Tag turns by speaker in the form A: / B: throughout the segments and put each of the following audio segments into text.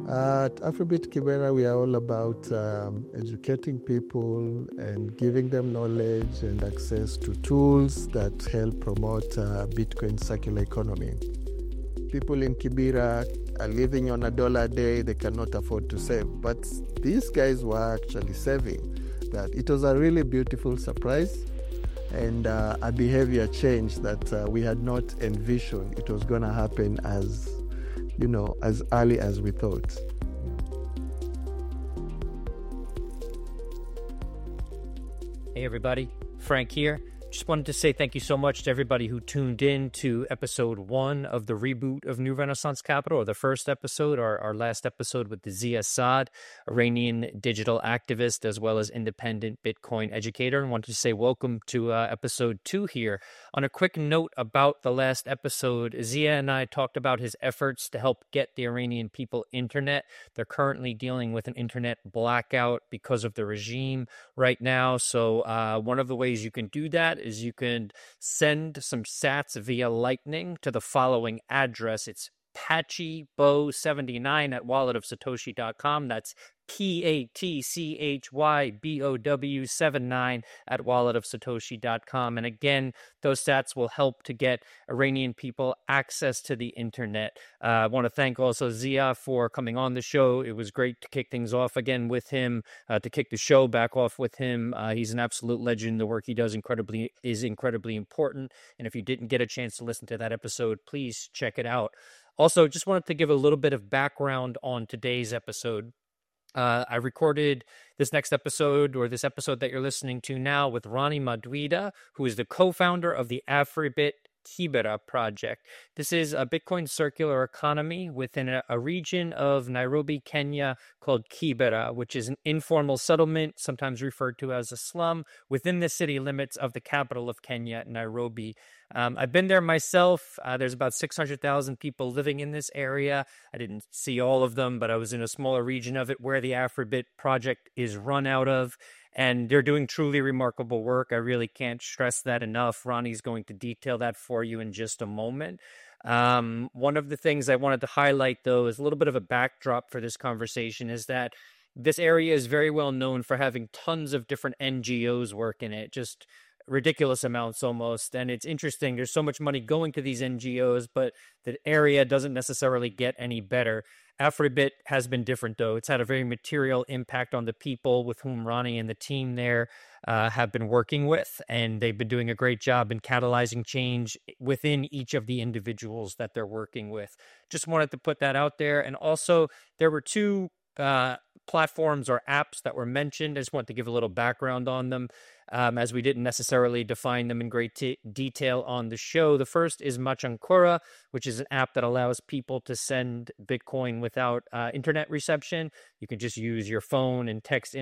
A: At Afrobeat Kibera, we are all about educating people and giving them knowledge and access to tools that help promote Bitcoin circular economy. People in Kibera are living on $1 a day. They cannot afford to save, but these guys were actually saving. That it was a really beautiful surprise and a behavior change that we had not envisioned it was going to happen as early as we thought.
B: Hey everybody, Frank here. Just wanted to say thank you so much to everybody who tuned in to episode 1 of the reboot of New Renaissance Capital, or the first episode, our last episode with the Zia Saad, Iranian digital activist as well as independent Bitcoin educator. And wanted to say welcome to episode 2 here. On a quick note about the last episode, Zia and I talked about his efforts to help get the Iranian people internet. They're currently dealing with an internet blackout because of the regime right now. So one of the ways you can do that is you can send some sats via Lightning to the following address. It's patchybow79 at walletofsatoshi.com. That's PATCHYBOW79 at walletofsatoshi.com. And again, those stats will help to get Iranian people access to the internet. I want to thank also Zia for coming on the show. It was great to kick things off again with him, to kick the show back off with him. He's an absolute legend. The work he does is incredibly important. And if you didn't get a chance to listen to that episode, please check it out. Also, just wanted to give a little bit of background on today's episode. I recorded this episode that you're listening to now with Rani Madwida, who is the co-founder of the Afribit Kibera project. This is a Bitcoin circular economy within a region of Nairobi, Kenya called Kibera, which is an informal settlement, sometimes referred to as a slum, within the city limits of the capital of Kenya, Nairobi. I've been there myself. There's about 600,000 people living in this area. I didn't see all of them, but I was in a smaller region of it where the Afribit project is run out of. And they're doing truly remarkable work. I really can't stress that enough. Ronnie's going to detail that for you in just a moment. One of the things I wanted to highlight, though, is a little bit of a backdrop for this conversation, is that this area is very well known for having tons of different NGOs work in it, just ridiculous amounts almost. And it's interesting. There's so much money going to these NGOs, but the area doesn't necessarily get any better. Afribit has been different, though. It's had a very material impact on the people with whom Ronnie and the team there have been working with, and they've been doing a great job in catalyzing change within each of the individuals that they're working with. Just wanted to put that out there. And also, there were two platforms or apps that were mentioned. I just want to give a little background on them, as we didn't necessarily define them in great detail on the show. The first is Machankura, which is an app that allows people to send Bitcoin without internet reception. You can just use your phone and text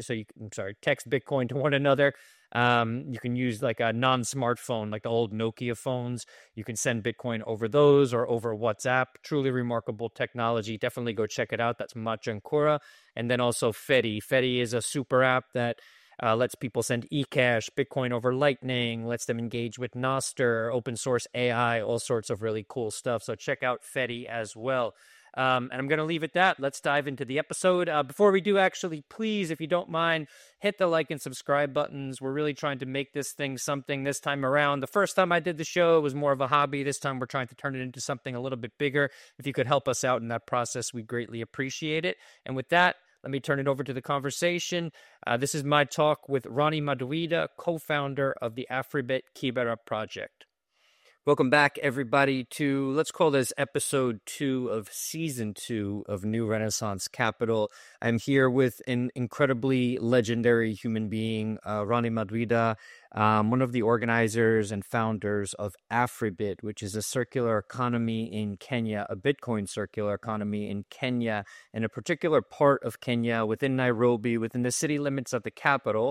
B: text Bitcoin to one another. You can use like a non-smartphone, like the old Nokia phones. You can send Bitcoin over those or over WhatsApp. Truly remarkable technology. Definitely go check it out. That's Machankura. And then also Fedi. Fedi is a super app that lets people send eCash, Bitcoin over Lightning, lets them engage with Nostr, open source AI, all sorts of really cool stuff. So check out Fedi as well. And I'm going to leave it at that. Let's dive into the episode. Before we do, actually, please, if you don't mind, hit the like and subscribe buttons. We're really trying to make this thing something this time around. The first time I did the show, it was more of a hobby. This time we're trying to turn it into something a little bit bigger. If you could help us out in that process, we'd greatly appreciate it. And with that, let me turn it over to the conversation. This is my talk with Rani Madwida, co-founder of the Afribit Kibera project. Welcome back, everybody, to, let's call this episode 2 of season 2 of New Renaissance Capital. I'm here with an incredibly legendary human being, Rani Madwida, one of the organizers and founders of Afribit, which is a circular economy in Kenya, a Bitcoin circular economy in Kenya, in a particular part of Kenya within Nairobi, within the city limits of the capital.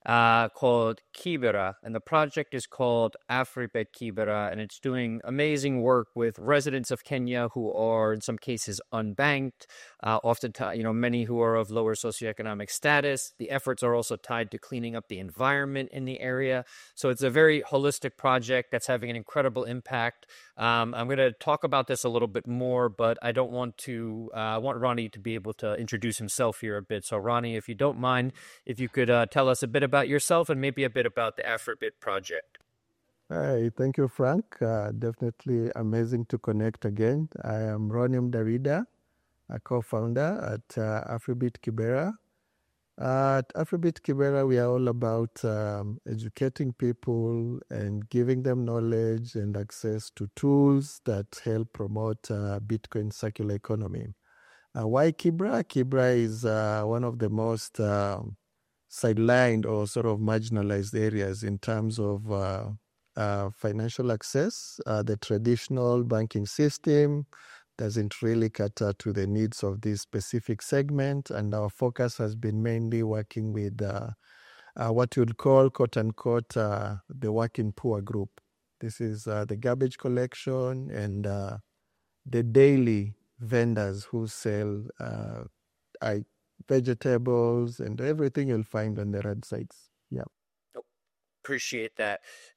B: called Kibera, and the project is called Afribet Kibera, and it's doing amazing work with residents of Kenya who are, in some cases, unbanked, oftentimes, many who are of lower socioeconomic status. The efforts are also tied to cleaning up the environment in the area. So it's a very holistic project that's having an incredible impact. I'm going to talk about this a little bit more, but I don't want to, I want Ronnie to be able to introduce himself here a bit. So Ronnie, if you don't mind, if you could tell us a bit about yourself and maybe a bit about the Afribit project.
A: Hi, thank you, Frank. Definitely amazing to connect again. I am Ronnie Mdarida, a co-founder at Afribit Kibera. At Afribit Kibera, we are all about educating people and giving them knowledge and access to tools that help promote Bitcoin circular economy. Why Kibera? Kibera is one of the most sidelined or sort of marginalized areas in terms of financial access. The traditional banking system doesn't really cater to the needs of this specific segment, and our focus has been mainly working with what you'd call, quote unquote, the working poor group. This is the garbage collection and the daily vendors who sell vegetables and everything you'll find on the roadsides. Yeah.
B: Appreciate that.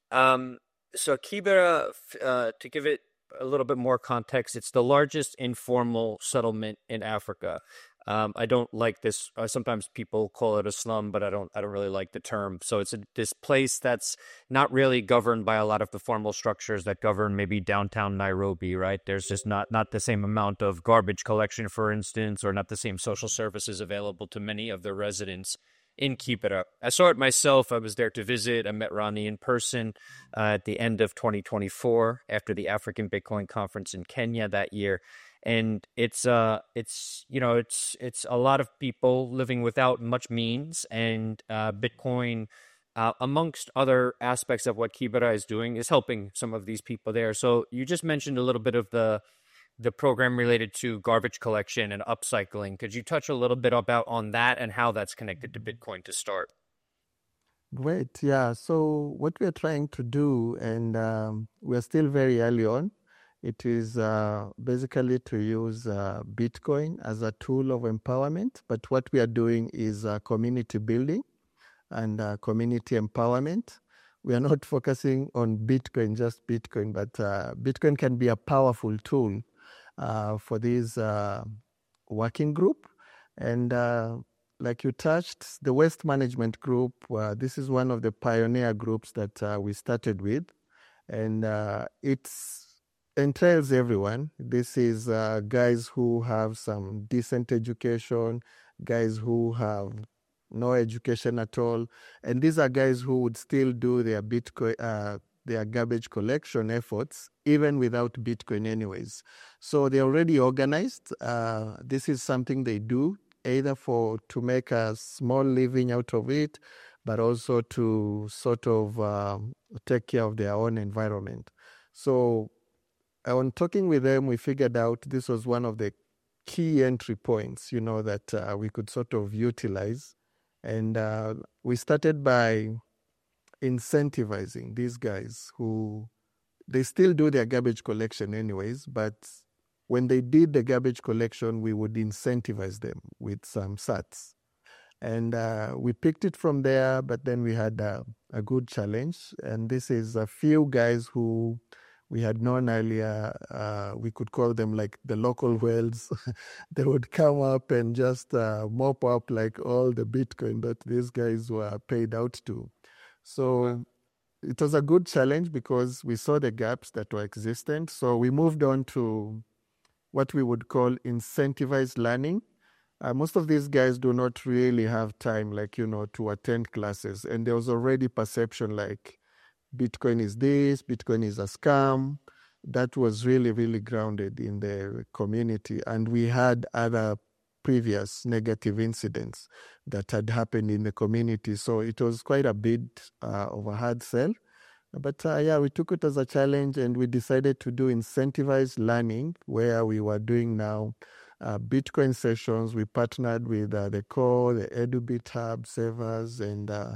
B: So Kibera, to give it a little bit more context, it's the largest informal settlement in Africa. I don't like this. Sometimes people call it a slum, but I don't really like the term. So it's this place that's not really governed by a lot of the formal structures that govern maybe downtown Nairobi, right? There's just not the same amount of garbage collection, for instance, or not the same social services available to many of the residents in Kibera. I saw it myself. I was there to visit. I met Ronnie in person at the end of 2024 after the African Bitcoin conference in Kenya that year. And it's a lot of people living without much means, and Bitcoin, amongst other aspects of what Kibera is doing, is helping some of these people there. So you just mentioned a little bit of the program related to garbage collection and upcycling. Could you touch a little bit about on that and how that's connected to Bitcoin to start?
A: Great. Yeah. So what we are trying to do, and we're still very early on, it is basically to use Bitcoin as a tool of empowerment. But what we are doing is community building and community empowerment. We are not focusing on Bitcoin, just Bitcoin, but Bitcoin can be a powerful tool for this working group. And like you touched, the waste management group, this is one of the pioneer groups that we started with. And it entails everyone. This is guys who have some decent education, guys who have no education at all. And these are guys who would still do their Bitcoin, their garbage collection efforts, even without Bitcoin anyways. So they're already organized. This is something they do either to make a small living out of it, but also to sort of take care of their own environment. So on talking with them, we figured out this was one of the key entry points, that we could sort of utilize. And we started by incentivizing these guys who, they still do their garbage collection anyways, but when they did the garbage collection, we would incentivize them with some sats. And we picked it from there, but then we had a good challenge. And this is a few guys who we had known earlier. We could call them like the local whales. They would come up and just mop up like all the Bitcoin that these guys were paid out to. So it was a good challenge because we saw the gaps that were existent. So we moved on to what we would call incentivized learning. Most of these guys do not really have time, to attend classes. And there was already perception like Bitcoin is this, Bitcoin is a scam. That was really, really grounded in the community. And we had other previous negative incidents that had happened in the community. So it was quite a bit of a hard sell. But we took it as a challenge, and we decided to do incentivized learning, where we were doing now Bitcoin sessions. We partnered with the core, the EduBit Hub servers, and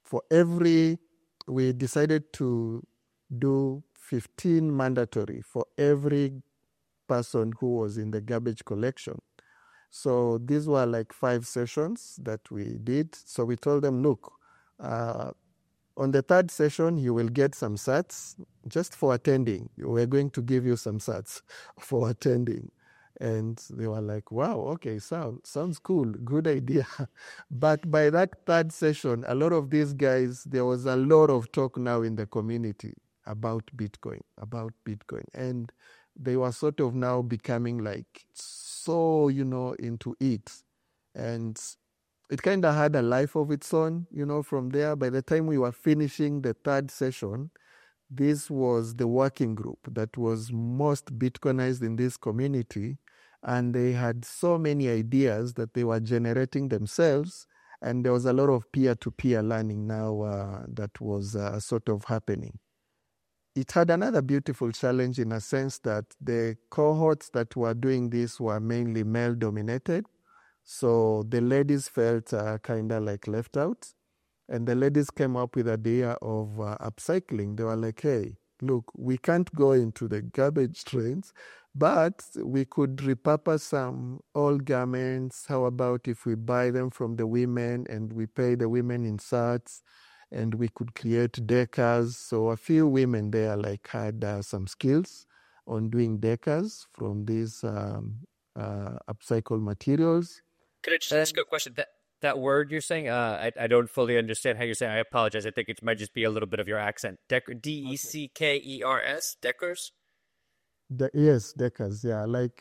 A: we decided to do 15 mandatory for every person who was in the garbage collection. So these were like 5 sessions that we did. So we told them, look, on the 3rd session, you will get some sats just for attending. We're going to give you some sats for attending. And they were like, wow, okay, sounds cool, good idea. But by that 3rd session, a lot of these guys, there was a lot of talk now in the community about Bitcoin. And they were sort of now becoming like so, into it. And it kind of had a life of its own, from there. By the time we were finishing the 3rd session, this was the working group that was most Bitcoinized in this community. And they had so many ideas that they were generating themselves. And there was a lot of peer-to-peer learning now that was sort of happening. It had another beautiful challenge in a sense that the cohorts that were doing this were mainly male-dominated. So the ladies felt kind of like left out. And the ladies came up with the idea of upcycling. They were like, hey, look, we can't go into the garbage trains, but we could repurpose some old garments. How about if we buy them from the women and we pay the women in sats, and we could create decals. So a few women there like had some skills on doing decals from these upcycled materials.
B: Could I just ask a question? That word you're saying, I don't fully understand how you're saying. I apologize. I think it might just be a little bit of your accent. Deckers, Deckers?
A: Yes, decals, yeah. Like,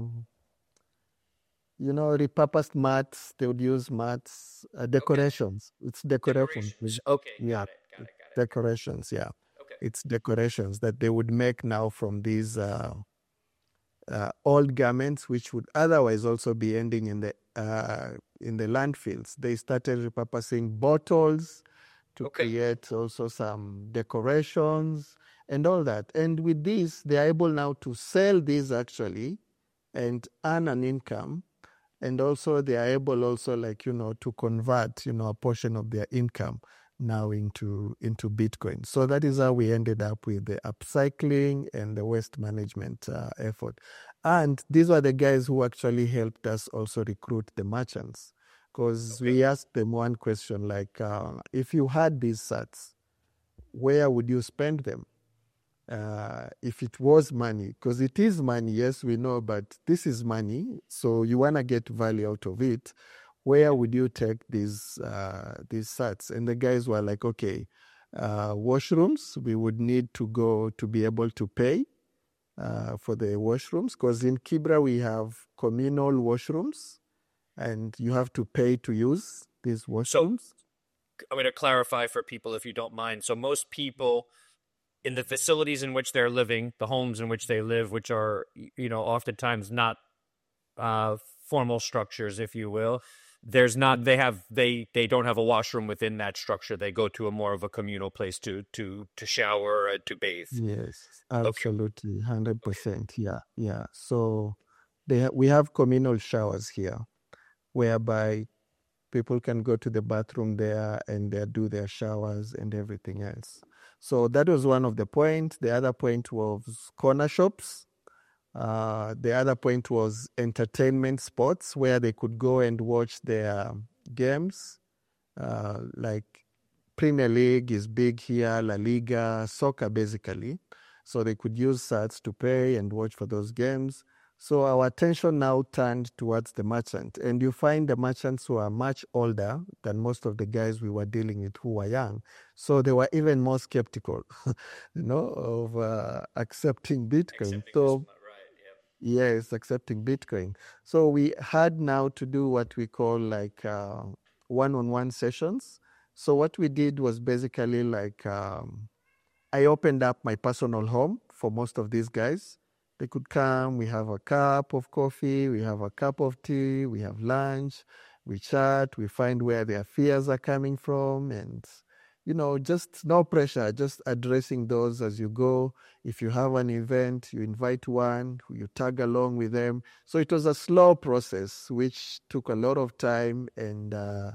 A: repurposed mats, they would use mats, decorations. Okay. It's decorations.
B: Okay,
A: yeah,
B: got it.
A: Decorations, yeah.
B: Okay.
A: It's decorations that they would make now from these old garments, which would otherwise also be ending in the landfills. They started repurposing bottles to create also some decorations and all that. And with this, they are able now to sell these actually and earn an income. And also they are able also to convert, a portion of their income now into Bitcoin. So that is how we ended up with the upcycling and the waste management effort. And these were the guys who actually helped us also recruit the merchants, because we asked them one question like, if you had these sats, where would you spend them? If it was money, because it is money, yes, we know, but this is money, so you want to get value out of it. Where would you take these sats? And the guys were like, okay, washrooms, we would need to go to be able to pay for the washrooms, because in Kibra we have communal washrooms, and you have to pay to use these washrooms.
B: So I'm going to clarify for people, if you don't mind. So most people in the facilities in which they're living, the homes in which they live, which are, oftentimes not formal structures, if you will, they don't have a washroom within that structure. They go to a more of a communal place to shower and to bathe.
A: Yes, absolutely, 100%. Yeah. So we have communal showers here, whereby people can go to the bathroom there and they do their showers and everything else. So that was one of the points. The other point was corner shops. The other point was entertainment spots where they could go and watch their games. Like Premier League is big here, La Liga, soccer basically. So they could use sats to pay and watch for those games. So our attention now turned towards the merchant. And you find the merchants who are much older than most of the guys we were dealing with who were young. So they were even more skeptical, of accepting Bitcoin. Yes, accepting Bitcoin. So we had now to do what we call like one-on-one sessions. So what we did was basically like I opened up my personal home for most of these guys. They could come, we have a cup of coffee, we have a cup of tea, we have lunch, we chat, we find where their fears are coming from, and, just no pressure, just addressing those as you go. If you have an event, you invite one, you tag along with them. So it was a slow process, which took a lot of time, and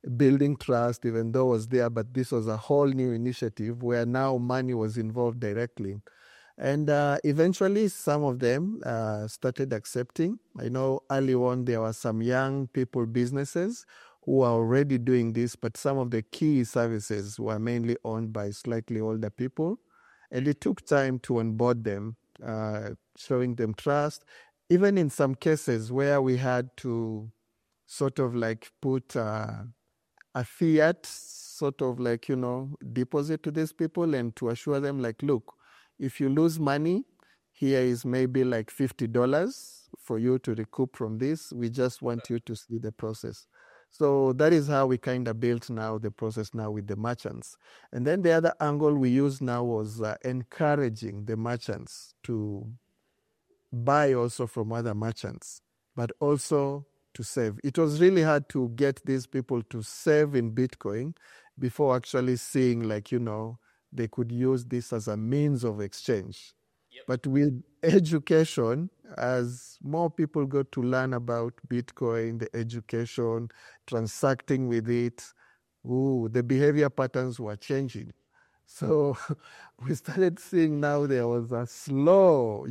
A: building trust, even though it was there, but this was a whole new initiative where now money was involved directly. And eventually, some of them started accepting. I know early on there were some young people businesses who are already doing this, but some of the key services were mainly owned by slightly older people. And it took time to onboard them, showing them trust. Even in some cases where we had to sort of like put a fiat sort of like, deposit to these people and to assure them like, look, if you lose money, here is maybe like $50 for you to recoup from this. We just want you to see the process. So that is how we kind of built now the process now with the merchants. And then the other angle we used now was encouraging the merchants to buy also from other merchants, but also to save. It was really hard to get these people to save in Bitcoin before actually seeing like, they could use this as a means of exchange. Yep. But with education, as more people got to learn about Bitcoin, the education, transacting with it, the behavior patterns were changing. So we started seeing now there was a slow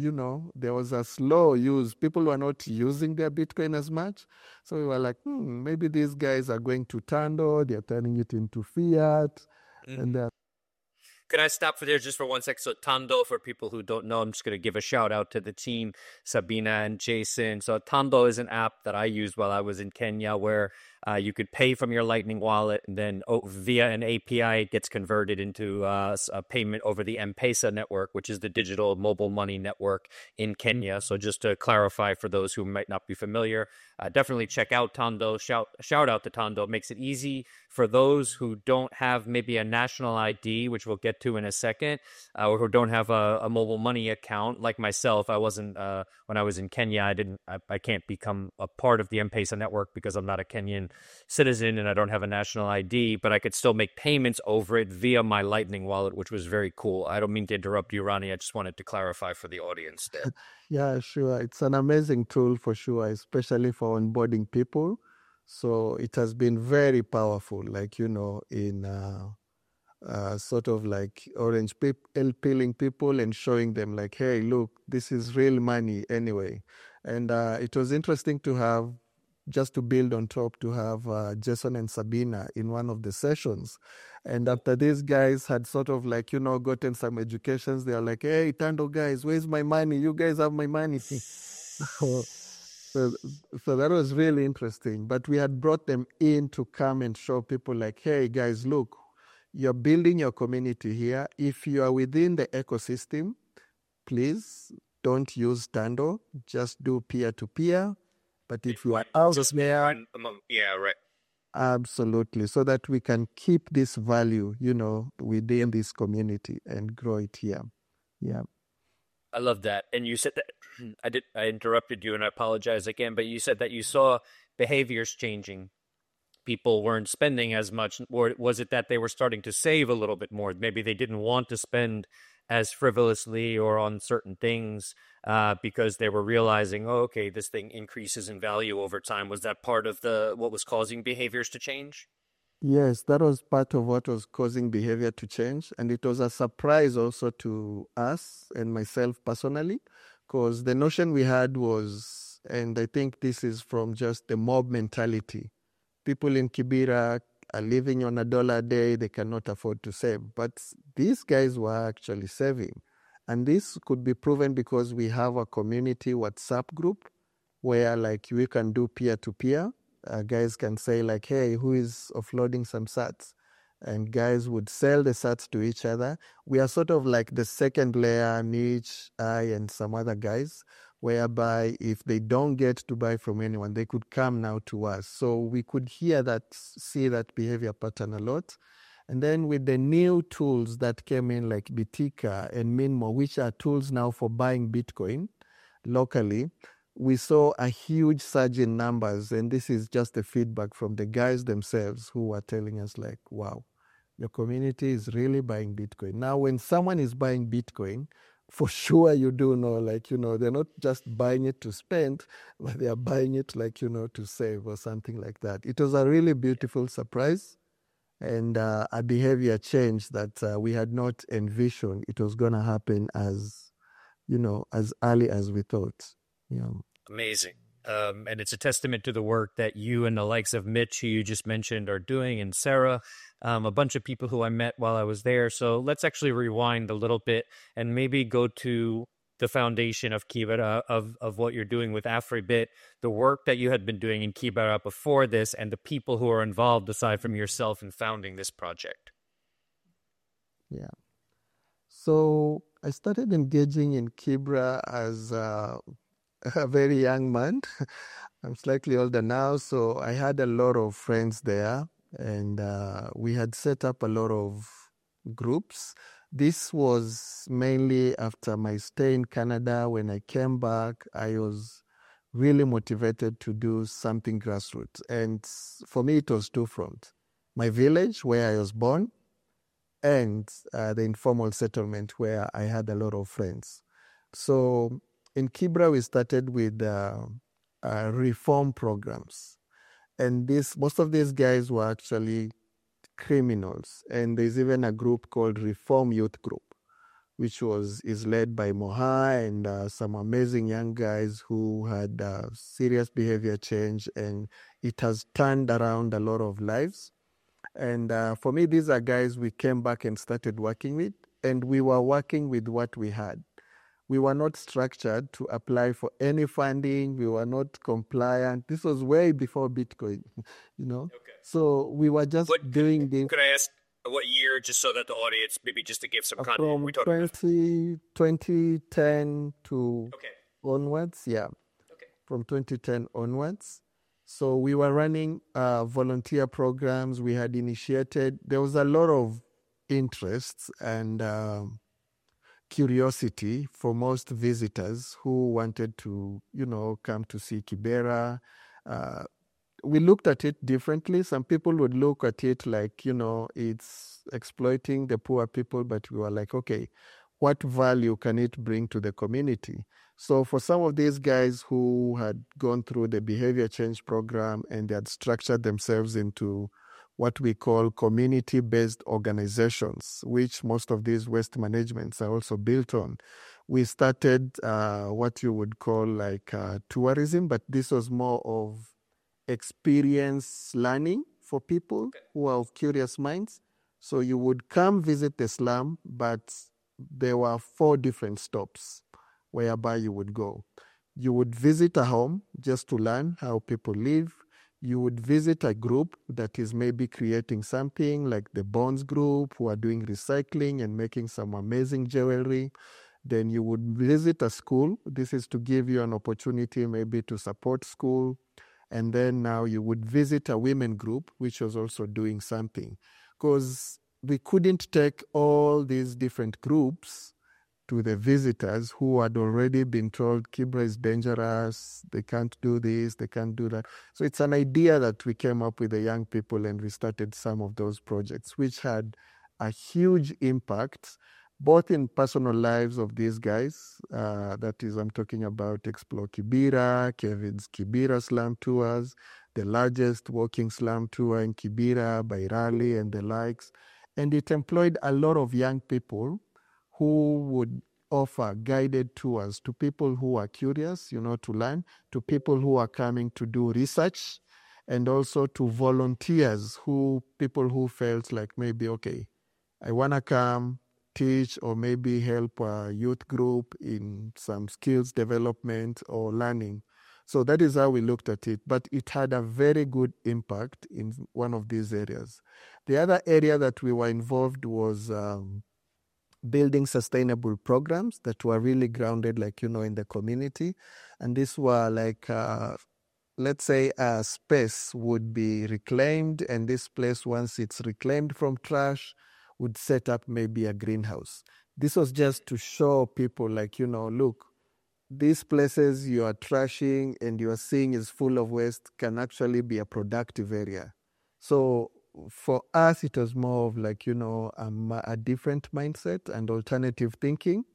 A: use. People were not using their Bitcoin as much. So we were like, maybe these guys are going to Tando, they're turning it into fiat. And they're
B: Can I stop for there just for 1 second? So Tando, for people who don't know, I'm just going to give a shout out to the team, Sabina and Jason. So Tando is an app that I used while I was in Kenya where you could pay from your Lightning wallet, and then via an API, it gets converted into a payment over the M-Pesa network, which is the digital mobile money network in Kenya. So just to clarify for those who might not be familiar, definitely check out Tando. Shout out to Tando. It makes it easy for those who don't have maybe a national ID, which we'll get to in a second, or who don't have a mobile money account. Like myself, I wasn't when I was in Kenya. I can't become a part of the M-Pesa network because I'm not a Kenyan citizen and I don't have a national ID, but I could still make payments over it via my Lightning wallet, which was very cool. I don't mean to interrupt you, Ronnie. I just wanted to clarify for the audience there.
A: Yeah, sure. It's an amazing tool for sure, especially for onboarding people. So it has been very powerful, like, in sort of like orange peeling people and showing them like, hey, look, this is real money anyway. And it was interesting to have, just to build on top, to have Jason and Sabina in one of the sessions. And after these guys had sort of like, gotten some educations, they are like, hey, Tando guys, where's my money? You guys have my money. So that was really interesting. But we had brought them in to come and show people like, hey, guys, look, you're building your community here. If you are within the ecosystem, please don't use Tando. Just do peer-to-peer. But if you are out there,
B: yeah, right.
A: Absolutely. So that we can keep this value, within this community and grow it here. Yeah.
B: I love that. And you said that I interrupted you and I apologize again, but you said that you saw behaviors changing. People weren't spending as much, or was it that they were starting to save a little bit more? Maybe they didn't want to spend as frivolously or on certain things because they were realizing, oh, okay, this thing increases in value over time. Was that part of what was causing behaviors to change?
A: Yes, that was part of what was causing behavior to change. And it was a surprise also to us and myself personally, because the notion we had was, and I think this is from just the mob mentality. People in Kibera are living on $1 a day, they cannot afford to save. But these guys were actually saving. And this could be proven because we have a community WhatsApp group where like we can do peer-to-peer. Guys can say like, hey, who is offloading some sats? And guys would sell the sats to each other. We are sort of like the second layer, Niche, I, and some other guys, whereby if they don't get to buy from anyone, they could come now to us. So we could see that behavior pattern a lot. And then with the new tools that came in like Bitika and Minmo, which are tools now for buying Bitcoin locally, we saw a huge surge in numbers. And this is just the feedback from the guys themselves who were telling us like, wow, your community is really buying Bitcoin. Now, when someone is buying Bitcoin, for sure you do know, like, they're not just buying it to spend, but they are buying it, like, to save or something like that. It was a really beautiful surprise and a behavior change that we had not envisioned it was going to happen as early as we thought. Yeah.
B: Amazing. And it's a testament to the work that you and the likes of Mitch, who you just mentioned, are doing, and Sarah, a bunch of people who I met while I was there. So let's actually rewind a little bit and maybe go to the foundation of Kibera, of what you're doing with AfriBit, the work that you had been doing in Kibera before this, and the people who are involved aside from yourself in founding this project.
A: Yeah. So I started engaging in Kibera as a very young man. I'm slightly older now, so I had a lot of friends there, and we had set up a lot of groups. This was mainly after my stay in Canada. When I came back, I was really motivated to do something grassroots. And for me, it was two fronts. My village, where I was born, and the informal settlement, where I had a lot of friends. So in Kibera, we started with reform programs. And most of these guys were actually criminals. And there's even a group called Reform Youth Group, which is led by Moha and some amazing young guys who had serious behavior change, and it has turned around a lot of lives. And for me, these are guys we came back and started working with, and we were working with what we had. We were not structured to apply for any funding. We were not compliant. This was way before Bitcoin, Okay. So we were just doing this.
B: Could I ask what year, just so that the audience, maybe just to give some context?
A: From 2010 to onwards, yeah. Okay. From 2010 onwards. So we were running volunteer programs. We had initiated, there was a lot of interest and curiosity for most visitors who wanted to, come to see Kibera. We looked at it differently. Some people would look at it like, it's exploiting the poor people, but we were like, okay, what value can it bring to the community? So for some of these guys who had gone through the behavior change program and they had structured themselves into what we call community-based organizations, which most of these waste managements are also built on, we started what you would call like tourism, but this was more of experience learning for people who are of curious minds. So you would come visit the slum, but there were 4 different stops whereby you would go. You would visit a home just to learn how people live. You would visit a group that is maybe creating something like the Bonds group, who are doing recycling and making some amazing jewelry. Then you would visit a school. This is to give you an opportunity maybe to support school. And then now you would visit a women group, which was also doing something. Because we couldn't take all these different groups to the visitors who had already been told Kibera is dangerous, they can't do this, they can't do that. So it's an idea that we came up with the young people, and we started some of those projects, which had a huge impact, both in personal lives of these guys. That is, I'm talking about Explore Kibera, Kevin's Kibera Slum Tours, the largest walking slum tour in Kibera by Raleigh and the likes. And it employed a lot of young people who would offer guided tours to people who are curious, to learn, to people who are coming to do research, and also to volunteers, people who felt like maybe, okay, I want to come teach or maybe help a youth group in some skills development or learning. So that is how we looked at it. But it had a very good impact in one of these areas. The other area that we were involved was building sustainable programs that were really grounded, like, in the community. And these were like, let's say a space would be reclaimed, and this place, once it's reclaimed from trash, would set up maybe a greenhouse. This was just to show people, like, look, these places you are trashing and you are seeing is full of waste can actually be a productive area. So for us, it was more of like, a different mindset and alternative thinking.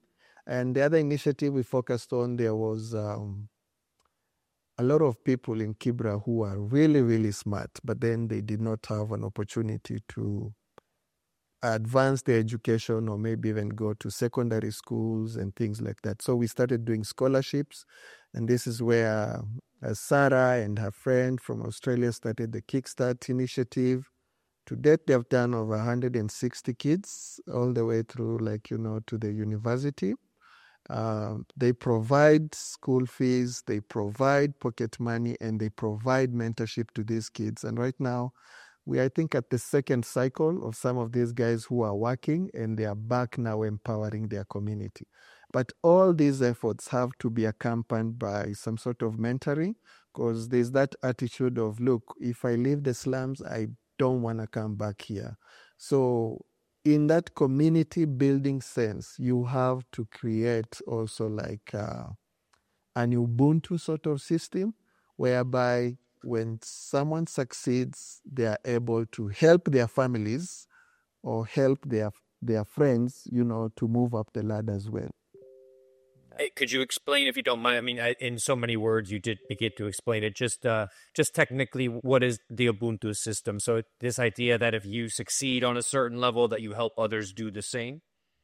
A: And the other initiative we focused on, there was a lot of people in Kibra who are really, really smart, but then they did not have an opportunity to advance their education or maybe even go to secondary schools and things like that. So we started doing scholarships, and this is where Sarah and her friend from Australia started the Kickstart initiative. To date, they've done over 160 kids all the way through, to the university. They provide school fees, they provide pocket money, and they provide mentorship to these kids. And right now, we are, I think, at the second cycle of some of these guys who are working, and they are back now empowering their community. But all these efforts have to be accompanied by some sort of mentoring, because there's that attitude of, look, if I leave the slums, I don't want to come back here. So in that community building sense, you have to create also an Ubuntu sort of system whereby when someone succeeds, they are able to help their families or help their friends, to move up the ladder as well.
B: Could you explain, if you don't mind? I mean, in so many words, you did get to explain it. Just technically, what is the Ubuntu system? So this idea that if you succeed on a certain level, that you help others do the same.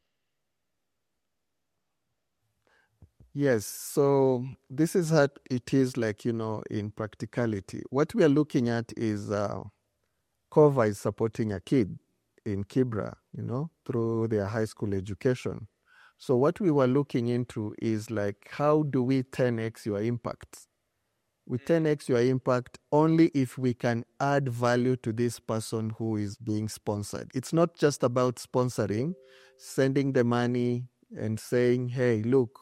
A: Yes, so this is how it is in practicality. What we are looking at is COVA is supporting a kid in Kibra, through their high school education. So what we were looking into is how do we 10x your impact? We 10x your impact only if we can add value to this person who is being sponsored. It's not just about sponsoring, sending the money and saying, hey, look,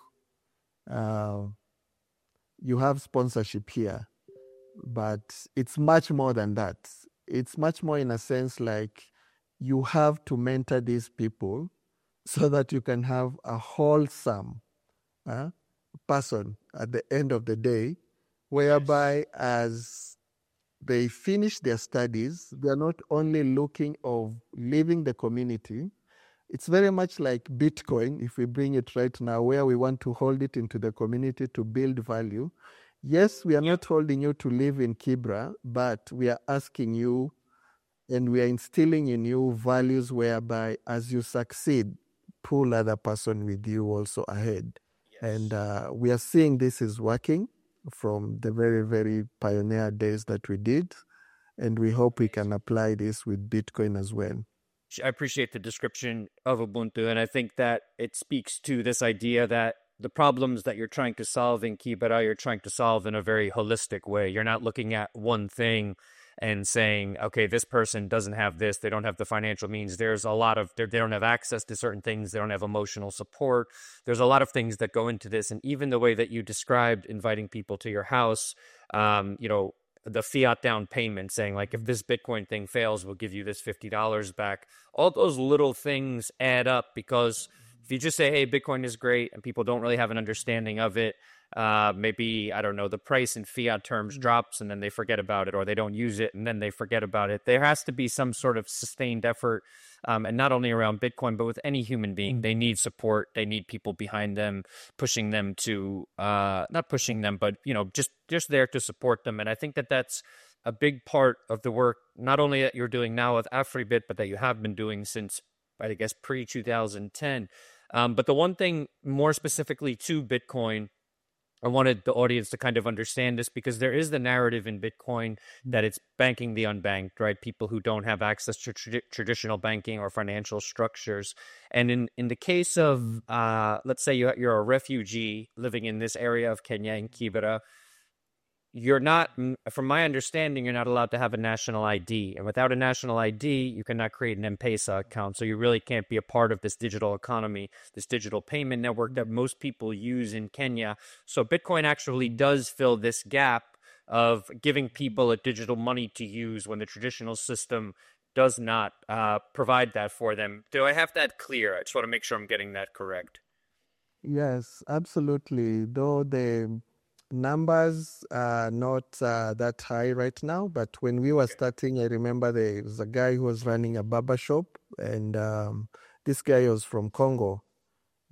A: you have sponsorship here. But it's much more than that. It's much more in a sense you have to mentor these people so that you can have a wholesome person at the end of the day, whereby as they finish their studies, they are not only looking of leaving the community. It's very much like Bitcoin, if we bring it right now, where we want to hold it into the community to build value. Yes, we are not holding you to live in Kibra, but we are asking you and we are instilling in you values whereby as you succeed, pull other person with you also ahead. Yes. And we are seeing this is working from the very, very pioneer days that we did. And we hope we can apply this with Bitcoin as well.
B: I appreciate the description of Ubuntu. And I think that it speaks to this idea that the problems that you're trying to solve in Kibera, you're trying to solve in a very holistic way. You're not looking at one thing and saying, okay, this person doesn't have this, they don't have the financial means. There's a lot of, they don't have access to certain things, they don't have emotional support. There's a lot of things that go into this. And even the way that you described inviting people to your house, the fiat down payment, saying if this Bitcoin thing fails, we'll give you this $50 back. All those little things add up, because if you just say, hey, Bitcoin is great, and people don't really have an understanding of it, maybe, I don't know, the price in fiat terms drops and then they forget about it, or they don't use it and then they forget about it. There has to be some sort of sustained effort, and not only around Bitcoin, but with any human being. They need support. They need people behind them, pushing them to, not pushing them, but, just there to support them. And I think that that's a big part of the work, not only that you're doing now with AfriBit, but that you have been doing since, I guess, pre-2010. But the one thing more specifically to Bitcoin, I wanted the audience to kind of understand this, because there is the narrative in Bitcoin that it's banking the unbanked, right? People who don't have access to traditional banking or financial structures. And in the case of, let's say you're a refugee living in this area of Kenya, in Kibera, you're not, from my understanding, you're not allowed to have a national ID. And without a national ID, you cannot create an M-Pesa account. So you really can't be a part of this digital economy, this digital payment network that most people use in Kenya. So Bitcoin actually does fill this gap of giving people a digital money to use when the traditional system does not provide that for them. Do I have that clear? I just want to make sure I'm getting that correct.
A: Yes, absolutely. Though the numbers are not that high right now, but when we were starting, I remember there was a guy who was running a barber shop, and this guy was from Congo,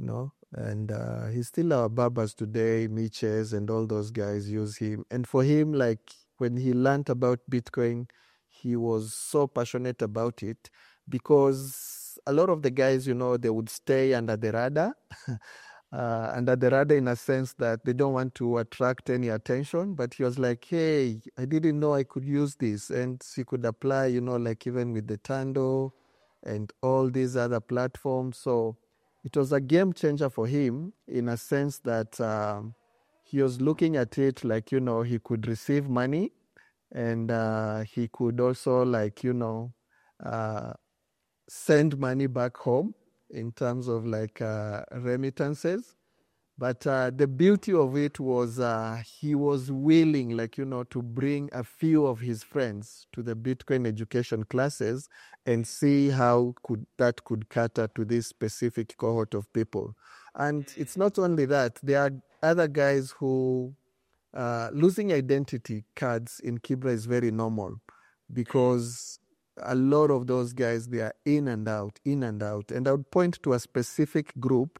A: And he's still our barbers today. Miches and all those guys use him. And for him, like when he learned about Bitcoin, he was so passionate about it because a lot of the guys, they would stay under the radar. Under the radar in a sense that they don't want to attract any attention. But he was like, hey, I didn't know I could use this. And he could apply, like even with the Tando and all these other platforms. So it was a game changer for him in a sense that he was looking at it like, he could receive money and he could also like, uh, send money back home in terms of like remittances. But the beauty of it was he was willing, like, to bring a few of his friends to the Bitcoin education classes and see how that could cater to this specific cohort of people. And it's not only that, there are other guys who losing identity cards in Kibra is very normal because a lot of those guys, they are in and out, in and out. And I would point to a specific group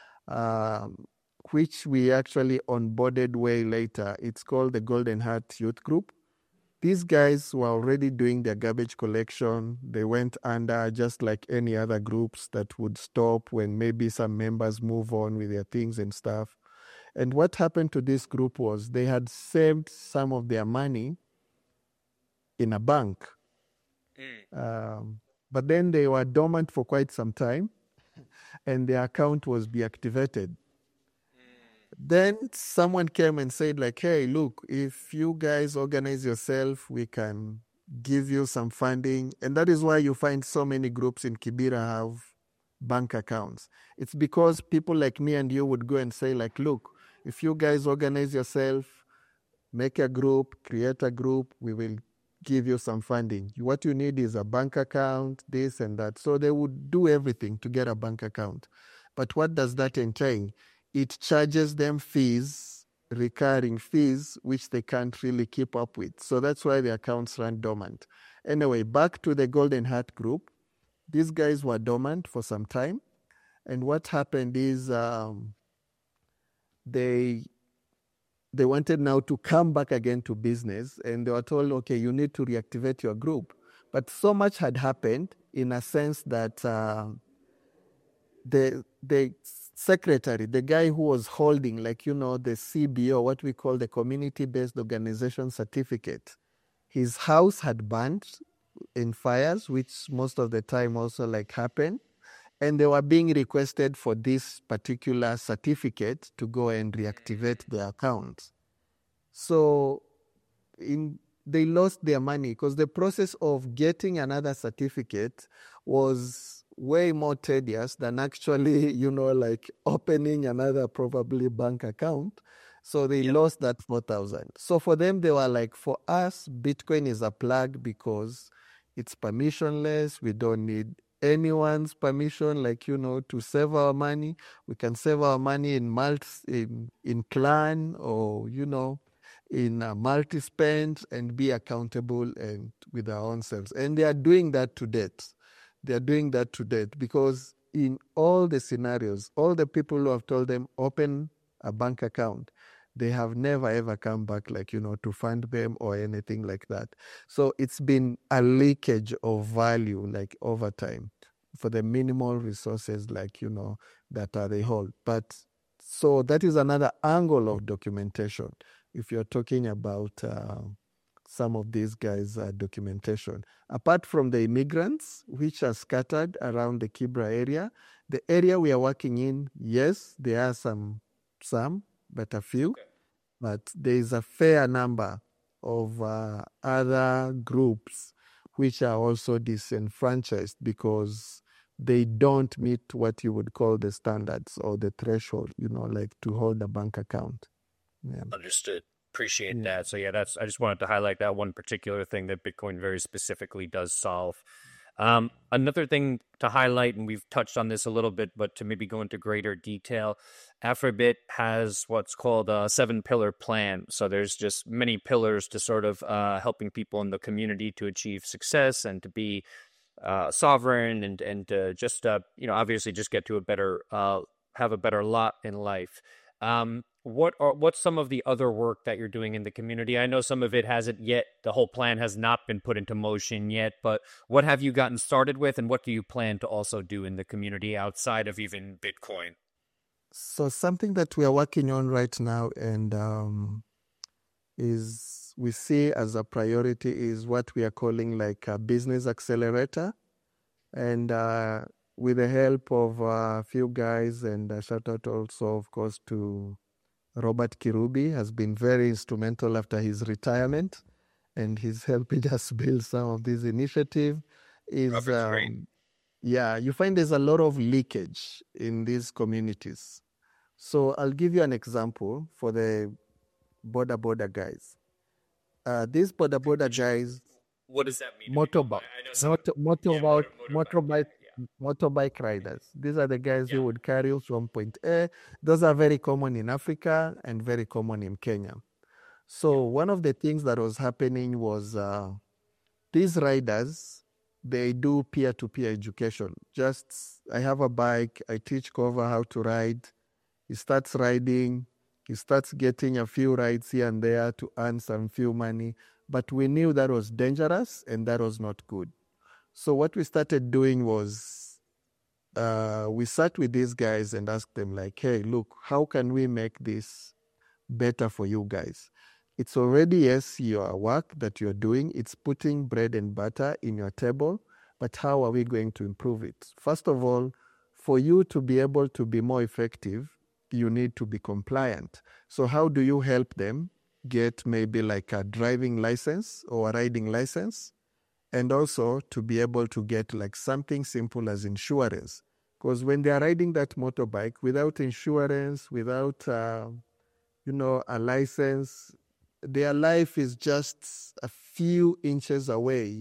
A: which we actually onboarded way later. It's called the Golden Heart Youth Group. These guys were already doing their garbage collection. They went under just like any other groups that would stop when maybe some members move on with their things and stuff. And what happened to this group was they had saved some of their money in a bank. But then they were dormant for quite some time and their account was deactivated. Then someone came and said like, hey, look, if you guys organize yourself, we can give you some funding. And that is why you find so many groups in Kibera have bank accounts. It's because people like me and you would go and say like, look, if you guys organize yourself, make a group, create a group, we will give you some funding. What you need is a bank account, this and that. So they would do everything to get a bank account. But what does that entail? It charges them fees, recurring fees, which they can't really keep up with. So that's why the accounts run dormant. Anyway, back to the Golden Heart Group. These guys were dormant for some time. And what happened is they wanted now to come back again to business. And they were told, okay, you need to reactivate your group. But so much had happened in a sense that the secretary, the guy who was holding, like, the CBO, what we call the community-based organization certificate, his house had burned in fires, which most of the time also like happen. And they were being requested for this particular certificate to go and reactivate their accounts. So they lost their money because the process of getting another certificate was way more tedious than actually, like opening another probably bank account. So they lost that 4,000. So for them, they were like, for us, Bitcoin is a plug because it's permissionless. We don't need anyone's permission, like, to save our money. We can save our money in clan or, in multi-spend and be accountable and with our own selves. And they are doing that to date. They are doing that to date because in all the scenarios, all the people who have told them open a bank account, they have never ever come back, like, to fund them or anything like that. So it's been a leakage of value, like over time for the minimal resources, like, that they hold. But so that is another angle of documentation. If you're talking about some of these guys' documentation. Apart from the immigrants, which are scattered around the Kibra area, the area we are working in, yes, there are some, but a few. Okay. But there is a fair number of other groups which are also disenfranchised because they don't meet what you would call the standards or the threshold, like to hold a bank account.
B: Yeah. Understood. Appreciate that. So yeah, I just wanted to highlight that one particular thing that Bitcoin very specifically does solve. Another thing to highlight, and we've touched on this a little bit, but to maybe go into greater detail, Afrobit has what's called a 7-pillar plan. So there's just many pillars to sort of helping people in the community to achieve success and to be sovereign and to just, obviously just get to a better have a better lot in life. What's some of the other work that you're doing in the community? I know some of it hasn't yet, the whole plan has not been put into motion yet, but what have you gotten started with, and what do you plan to also do in the community outside of even Bitcoin?
A: So something that we are working on right now and is we see as a priority is what we are calling like a business accelerator. And with the help of a few guys, and a shout out also, of course, to Robert Kirubi, has been very instrumental after his retirement, and he's helping us build some of these initiatives. Is yeah, you find there's a lot of leakage in these communities. So I'll give you an example for the border guys. These border guys,
B: What does that mean?
A: motorbike,
B: I know some.
A: motorbike,
B: Yeah.
A: motorbike riders. These are the guys who would carry you from point A. Those are very common in Africa and very common in Kenya. So one of the things that was happening was these riders, they do peer-to-peer education. Just, I have a bike, I teach Cover how to ride. He starts riding, he starts getting a few rides here and there to earn some few money. But we knew that was dangerous and that was not good. So what we started doing was we sat with these guys and asked them like, hey, look, how can we make this better for you guys? It's already, yes, your work that you're doing, it's putting bread and butter in your table, but how are we going to improve it? First of all, for you to be able to be more effective, you need to be compliant. So how do you help them get maybe like a driving license or a riding license? And also to be able to get like something simple as insurance. Because when they are riding that motorbike without insurance, without, a license, their life is just a few inches away.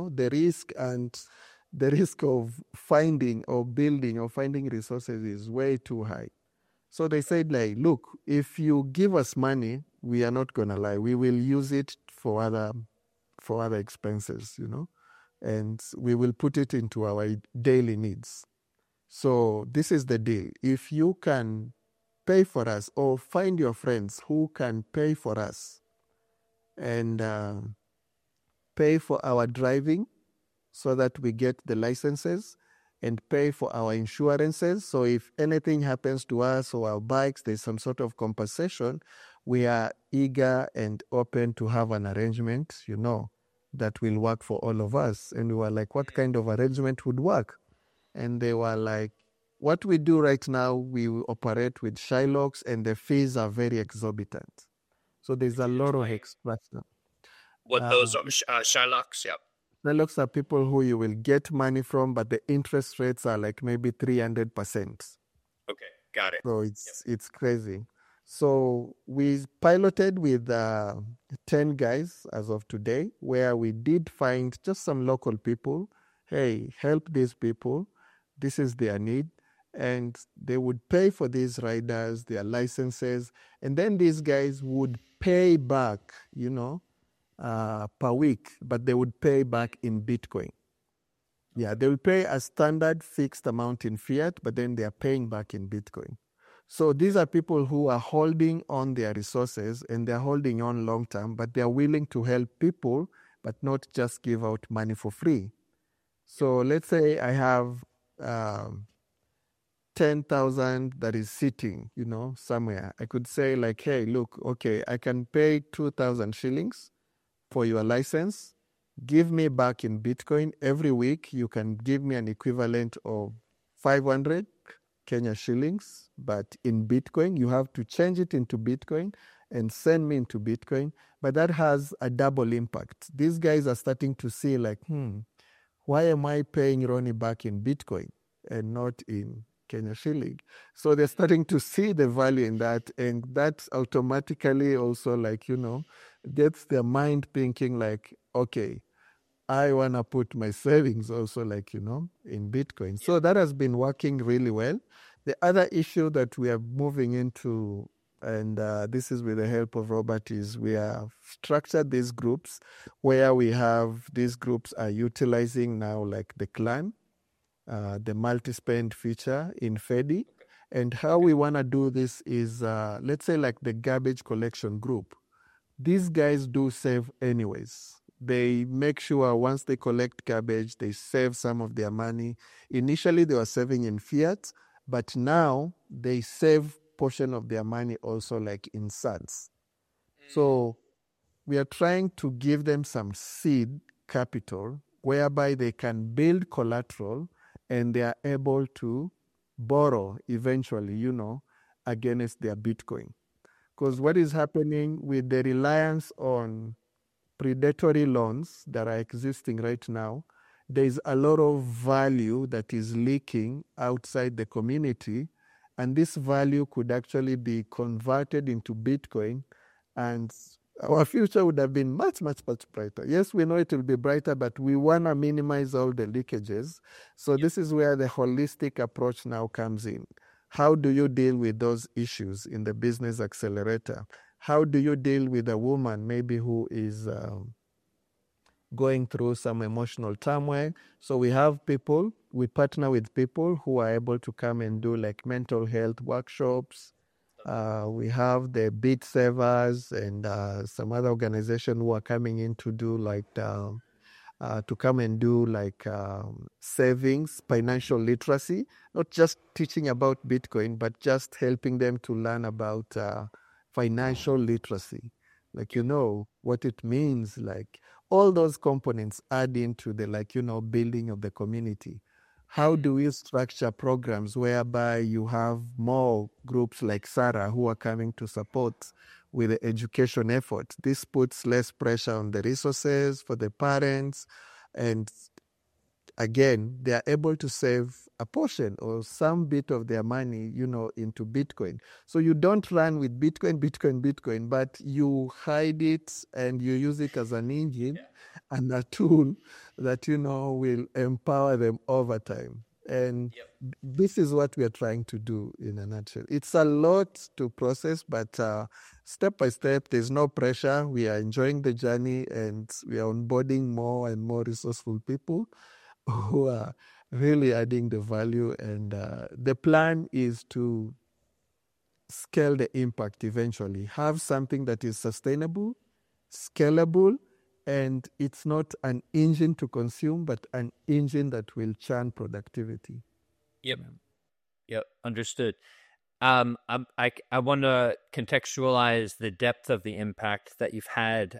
A: The risk of finding or building or finding resources is way too high. So they said, like, look, if you give us money, we are not going to lie. We will use it for other expenses, and we will put it into our daily needs. So this is the deal. If you can pay for us or find your friends who can pay for us and pay for our driving so that we get the licenses, and pay for our insurances. So if anything happens to us or our bikes, there's some sort of compensation, we are eager and open to have an arrangement, that will work for all of us. And we were like, what kind of arrangement would work? And they were like, what we do right now, we operate with Shylocks and the fees are very exorbitant. So there's a lot of extraction.
B: What those are, Shylocks? Yep.
A: Shylocks are people who you will get money from, but the interest rates are like maybe 300%.
B: Okay, got it.
A: So it's crazy. So we piloted with 10 guys as of today, where we did find just some local people. Hey, help these people. This is their need. And they would pay for these riders, their licenses. And then these guys would pay back, per week, but they would pay back in Bitcoin. Yeah, they will pay a standard fixed amount in fiat, but then they are paying back in Bitcoin. So these are people who are holding on their resources, and they're holding on long term, but they're willing to help people, but not just give out money for free. So let's say I have 10,000 that is sitting, somewhere. I could say like, hey, look, okay, I can pay 2,000 shillings for your license. Give me back in Bitcoin. Every week, you can give me an equivalent of 500 Kenya shillings, but in Bitcoin. You have to change it into Bitcoin and send me into Bitcoin. But that has a double impact. These guys are starting to see like, why am I paying Ronnie back in Bitcoin and not in Kenya shilling? So they're starting to see the value in that, and that automatically also gets their mind thinking like, okay, I want to put my savings also in Bitcoin. So that has been working really well. The other issue that we are moving into, and this is with the help of Robert, is we have structured these groups where these groups are utilizing now like the clan, the multi-spend feature in Fedi. And how we want to do this is, let's say like the garbage collection group. These guys do save anyways. They make sure once they collect garbage, they save some of their money. Initially, they were saving in fiat, but now they save portion of their money also like in cents. So we are trying to give them some seed capital whereby they can build collateral and they are able to borrow eventually, against their Bitcoin. Because what is happening with the reliance on predatory loans that are existing right now, there's a lot of value that is leaking outside the community, and this value could actually be converted into Bitcoin, and our future would have been much, much, much brighter. Yes, we know it will be brighter, but we want to minimize all the leakages. So this is where the holistic approach now comes in. How do you deal with those issues in the business accelerator? How do you deal with a woman maybe who is going through some emotional turmoil? So we partner with people who are able to come and do like mental health workshops. We have the Beat Savers and some other organization who are coming in to do like to come and do like savings, financial literacy, not just teaching about Bitcoin, but just helping them to learn about financial literacy, like, what it means, like all those components add into the, like, building of the community. How do we structure programs whereby you have more groups like Sarah who are coming to support with the education effort? This puts less pressure on the resources for the parents. And again, they are able to save a portion or some bit of their money, into Bitcoin. So you don't run with Bitcoin, but you hide it and you use it as an engine and a tool that, will empower them over time. And this is what we are trying to do in a nutshell. It's a lot to process, but step by step, there's no pressure. We are enjoying the journey and we are onboarding more and more resourceful people who are really adding the value. And the plan is to scale the impact eventually, have something that is sustainable, scalable, and it's not an engine to consume, but an engine that will churn productivity.
B: Yep. Understood. I want to contextualize the depth of the impact that you've had.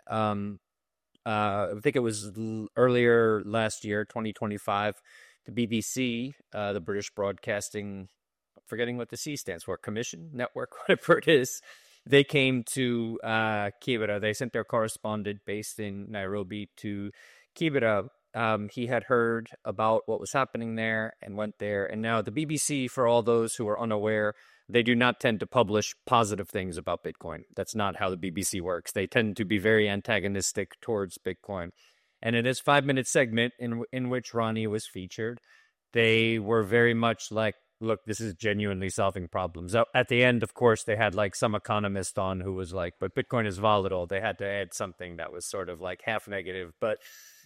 B: I think it was earlier last year, 2025, the BBC, the British Broadcasting, forgetting what the C stands for, Commission Network, whatever it is, they came to Kibera. They sent their correspondent based in Nairobi to Kibera. He had heard about what was happening there and went there. And now the BBC, for all those who are unaware, they do not tend to publish positive things about Bitcoin. That's not how the BBC works. They tend to be very antagonistic towards Bitcoin. And in his 5-minute segment in which Ronnie was featured, they were very much like, look, this is genuinely solving problems. At the end, of course, they had like some economist on who was like, but Bitcoin is volatile. They had to add something that was sort of like half negative. But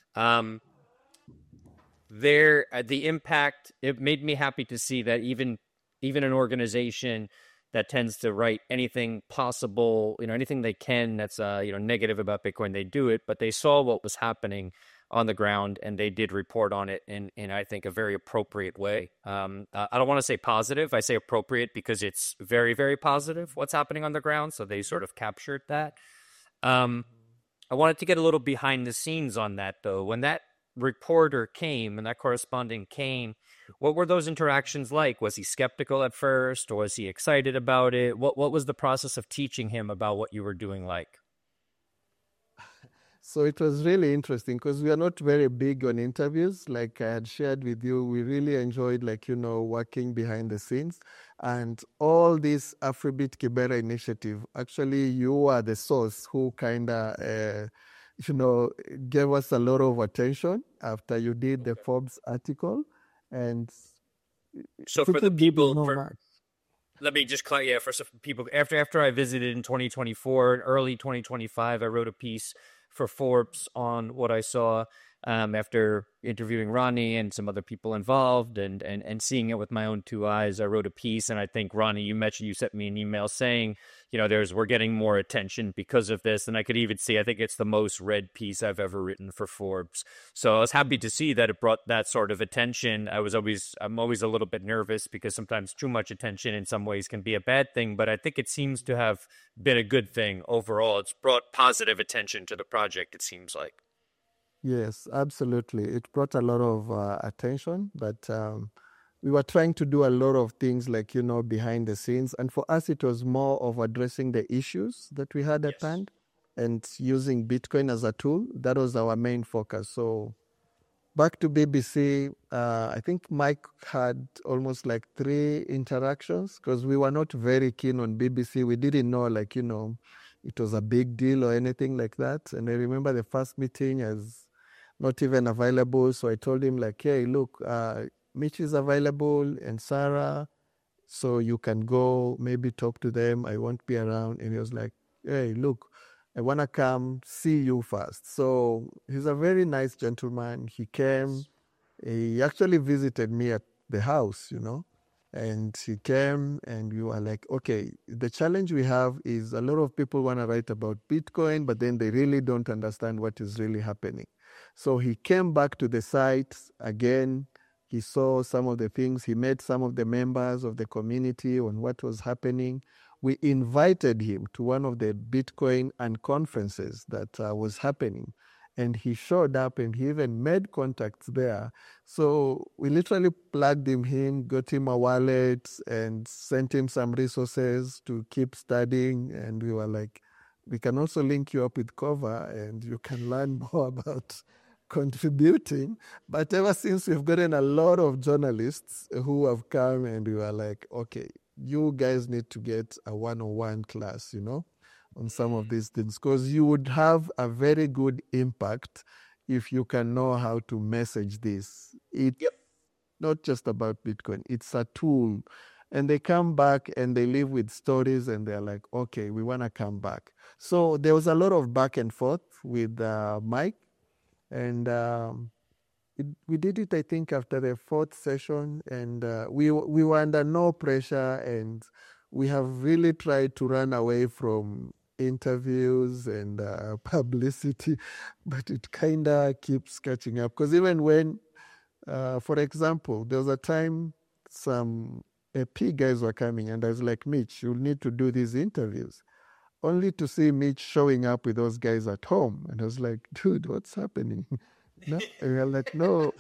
B: the impact, it made me happy to see that even an organization that tends to write anything possible, anything they can that's negative about Bitcoin, they do it. But they saw what was happening on the ground, and they did report on it in I think, a very appropriate way. I don't want to say positive. I say appropriate because it's very, very positive what's happening on the ground. So they sort of captured that. I wanted to get a little behind the scenes on that, though. When that reporter came and that correspondent came, what were those interactions like? Was he skeptical at first, or was he excited about it? What was the process of teaching him about what you were doing like?
A: So it was really interesting because we are not very big on interviews. Like I had shared with you, we really enjoyed working behind the scenes. And all this Afrobeat Kibera initiative, actually you are the source who kind of, gave us a lot of attention after you did the Forbes article. And
B: so for the people, let me just clarify, for some people, after I visited in 2024, early 2025, I wrote a piece for Forbes on what I saw. after interviewing Ronnie and some other people involved and seeing it with my own two eyes. I wrote a piece, and I think, Ronnie, you mentioned, you sent me an email saying, we're getting more attention because of this. And I could even see, I think it's the most read piece I've ever written for Forbes. So I was happy to see that it brought that sort of attention. I'm always a little bit nervous because sometimes too much attention in some ways can be a bad thing, but I think it seems to have been a good thing overall. It's brought positive attention to the project, it seems like.
A: Yes, absolutely. It brought a lot of attention, but we were trying to do a lot of things like, behind the scenes. And for us, it was more of addressing the issues that we had at hand and using Bitcoin as a tool. That was our main focus. So back to BBC, I think Mike had almost like 3 interactions because we were not very keen on BBC. We didn't know, it was a big deal or anything like that. And I remember the first meeting as not even available. So I told him like, hey, look, Mitch is available and Sarah, so you can go maybe talk to them. I won't be around. And he was like, hey, look, I want to come see you first. So he's a very nice gentleman. He came. He actually visited me at the house, and he came and we were like, okay, the challenge we have is a lot of people want to write about Bitcoin, but then they really don't understand what is really happening. So he came back to the site again. He saw some of the things. He met some of the members of the community on what was happening. We invited him to one of the Bitcoin and conferences that was happening. And he showed up and he even made contacts there. So we literally plugged him in, got him a wallet, and sent him some resources to keep studying. And we were like, we can also link you up with Cover and you can learn more about contributing. But ever since, we've gotten a lot of journalists who have come and we were like, okay, you guys need to get a one-on-one class, on some of these things, because you would have a very good impact if you can know how to message this. It's not just about Bitcoin, it's a tool. And they come back and they live with stories and they're like, okay, we want to come back. So there was a lot of back and forth with Mike. And we did it, I think, after the 4th session. And we were under no pressure. And we have really tried to run away from interviews and publicity. But it kind of keeps catching up. Because even when, for example, there was a time some AP guys were coming and I was like, Mitch, you'll need to do these interviews. Only to see Mitch showing up with those guys at home. And I was like, dude, what's happening? No? And we were like, no.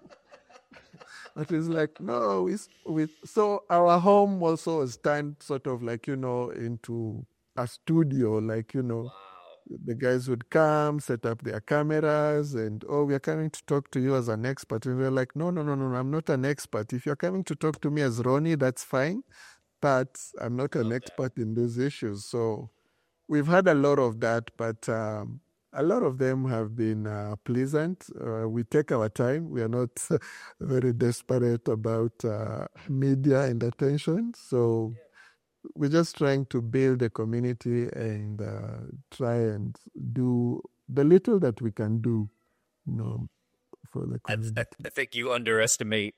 A: But it's like, no. So our home also was turned sort of like, into a studio. Like, the guys would come, set up their cameras, and, oh, we are coming to talk to you as an expert. And we were like, no, I'm not an expert. If you're coming to talk to me as Ronnie, that's fine. But I'm not an expert in these issues. So we've had a lot of that, but a lot of them have been pleasant. We take our time. We are not very desperate about media and attention. So we're just trying to build a community and try and do the little that we can do, for the community.
B: I think you underestimate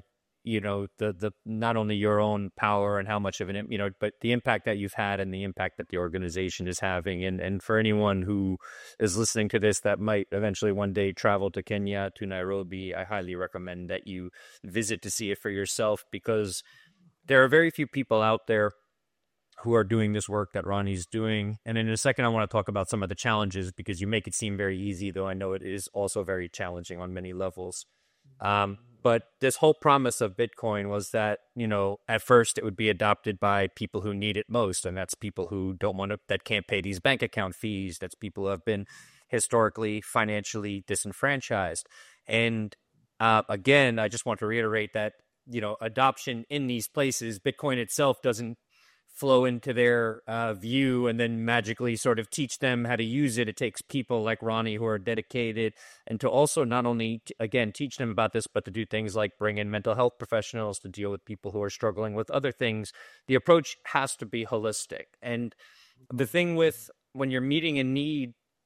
B: the not only your own power and how much of an, but the impact that you've had and the impact that the organization is having. And for anyone who is listening to this that might eventually one day travel to Kenya, to Nairobi, I highly recommend that you visit to see it for yourself, because there are very few people out there who are doing this work that Ronnie's doing. And in a second, I want to talk about some of the challenges, because you make it seem very easy, though I know it is also very challenging on many levels. But this whole promise of Bitcoin was that, at first it would be adopted by people who need it most. And that's people who that can't pay these bank account fees. That's people who have been historically financially disenfranchised. And again, I just want to reiterate that, adoption in these places, Bitcoin itself doesn't flow into their view and then magically sort of teach them how to use it. It takes people like Ronnie who are dedicated, and to also not only, again, teach them about this, but to do things like bring in mental health professionals to deal with people who are struggling with other things. The approach has to be holistic. And the thing with when you're meeting a need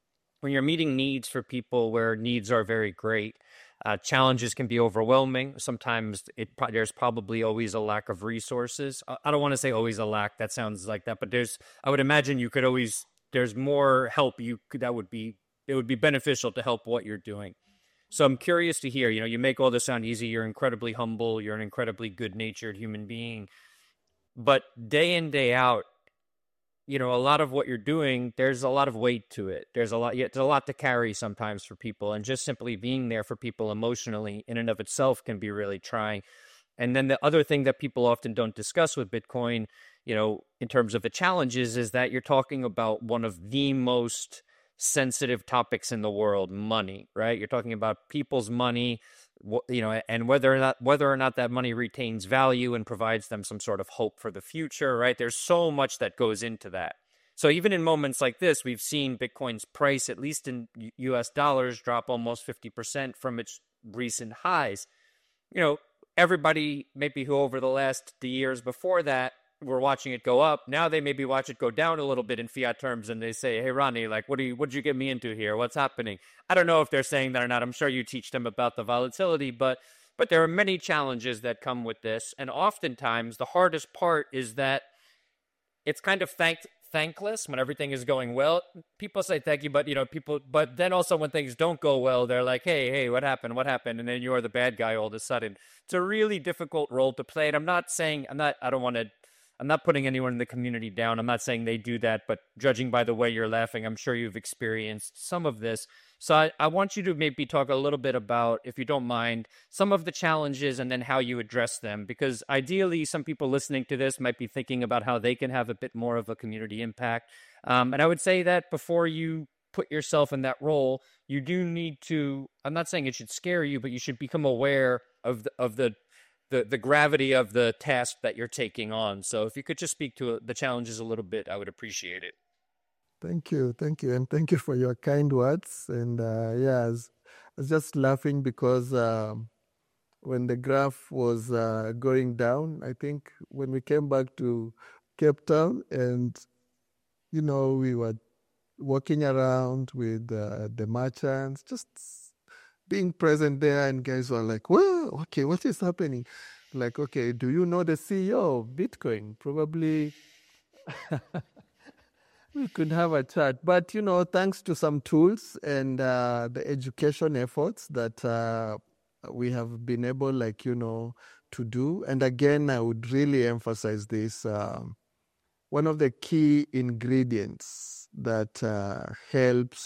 B: when you're meeting needs for people where needs are very great, challenges can be overwhelming. Sometimes there's probably always a lack of resources. I don't want to say always a lack. That sounds like that, but I would imagine you could always, there's more help it would be beneficial to help what you're doing. So I'm curious to hear, you make all this sound easy. You're incredibly humble. You're an incredibly good natured human being, but day in, day out, a lot of what you're doing, there's a lot of weight to it. There's a lot to carry sometimes for people, and just simply being there for people emotionally in and of itself can be really trying. And then the other thing that people often don't discuss with Bitcoin, in terms of the challenges, is that you're talking about one of the most sensitive topics in the world, money, right? You're talking about people's money, and whether or not that money retains value and provides them some sort of hope for the future, right? There's so much that goes into that. So even in moments like this, we've seen Bitcoin's price, at least in US dollars, drop almost 50% from its recent highs. Everybody maybe who over the years before that were watching it go up, now they maybe watch it go down a little bit in fiat terms, and they say, "Hey, Ronnie, like, what did you get me into here? What's happening?" I don't know if they're saying that or not. I'm sure you teach them about the volatility, but there are many challenges that come with this, and oftentimes the hardest part is that it's kind of thankless when everything is going well. People say thank you, but but then also when things don't go well, they're like, hey, what happened? And then you're the bad guy all of a sudden. It's a really difficult role to play. And I'm not putting anyone in the community down. I'm not saying they do that, but judging by the way you're laughing, I'm sure you've experienced some of this. So I want you to maybe talk a little bit about, if you don't mind, some of the challenges and then how you address them. Because ideally, some people listening to this might be thinking about how they can have a bit more of a community impact. And I would say that before you put yourself in that role, you do need to, I'm not saying it should scare you, but you should become aware of the gravity of the task that you're taking on. So if you could just speak to the challenges a little bit, I would appreciate it.
A: Thank you, and thank you for your kind words. And I was just laughing because when the graph was going down, I think when we came back to Cape Town, and we were walking around with the merchants, just being present there, and guys were like, "Well, okay, what is happening?" Like, okay, do you know the CEO of Bitcoin? Probably we could have a chat. But, thanks to some tools and the education efforts that we have been able, to do. And again, I would really emphasize this. One of the key ingredients that helps,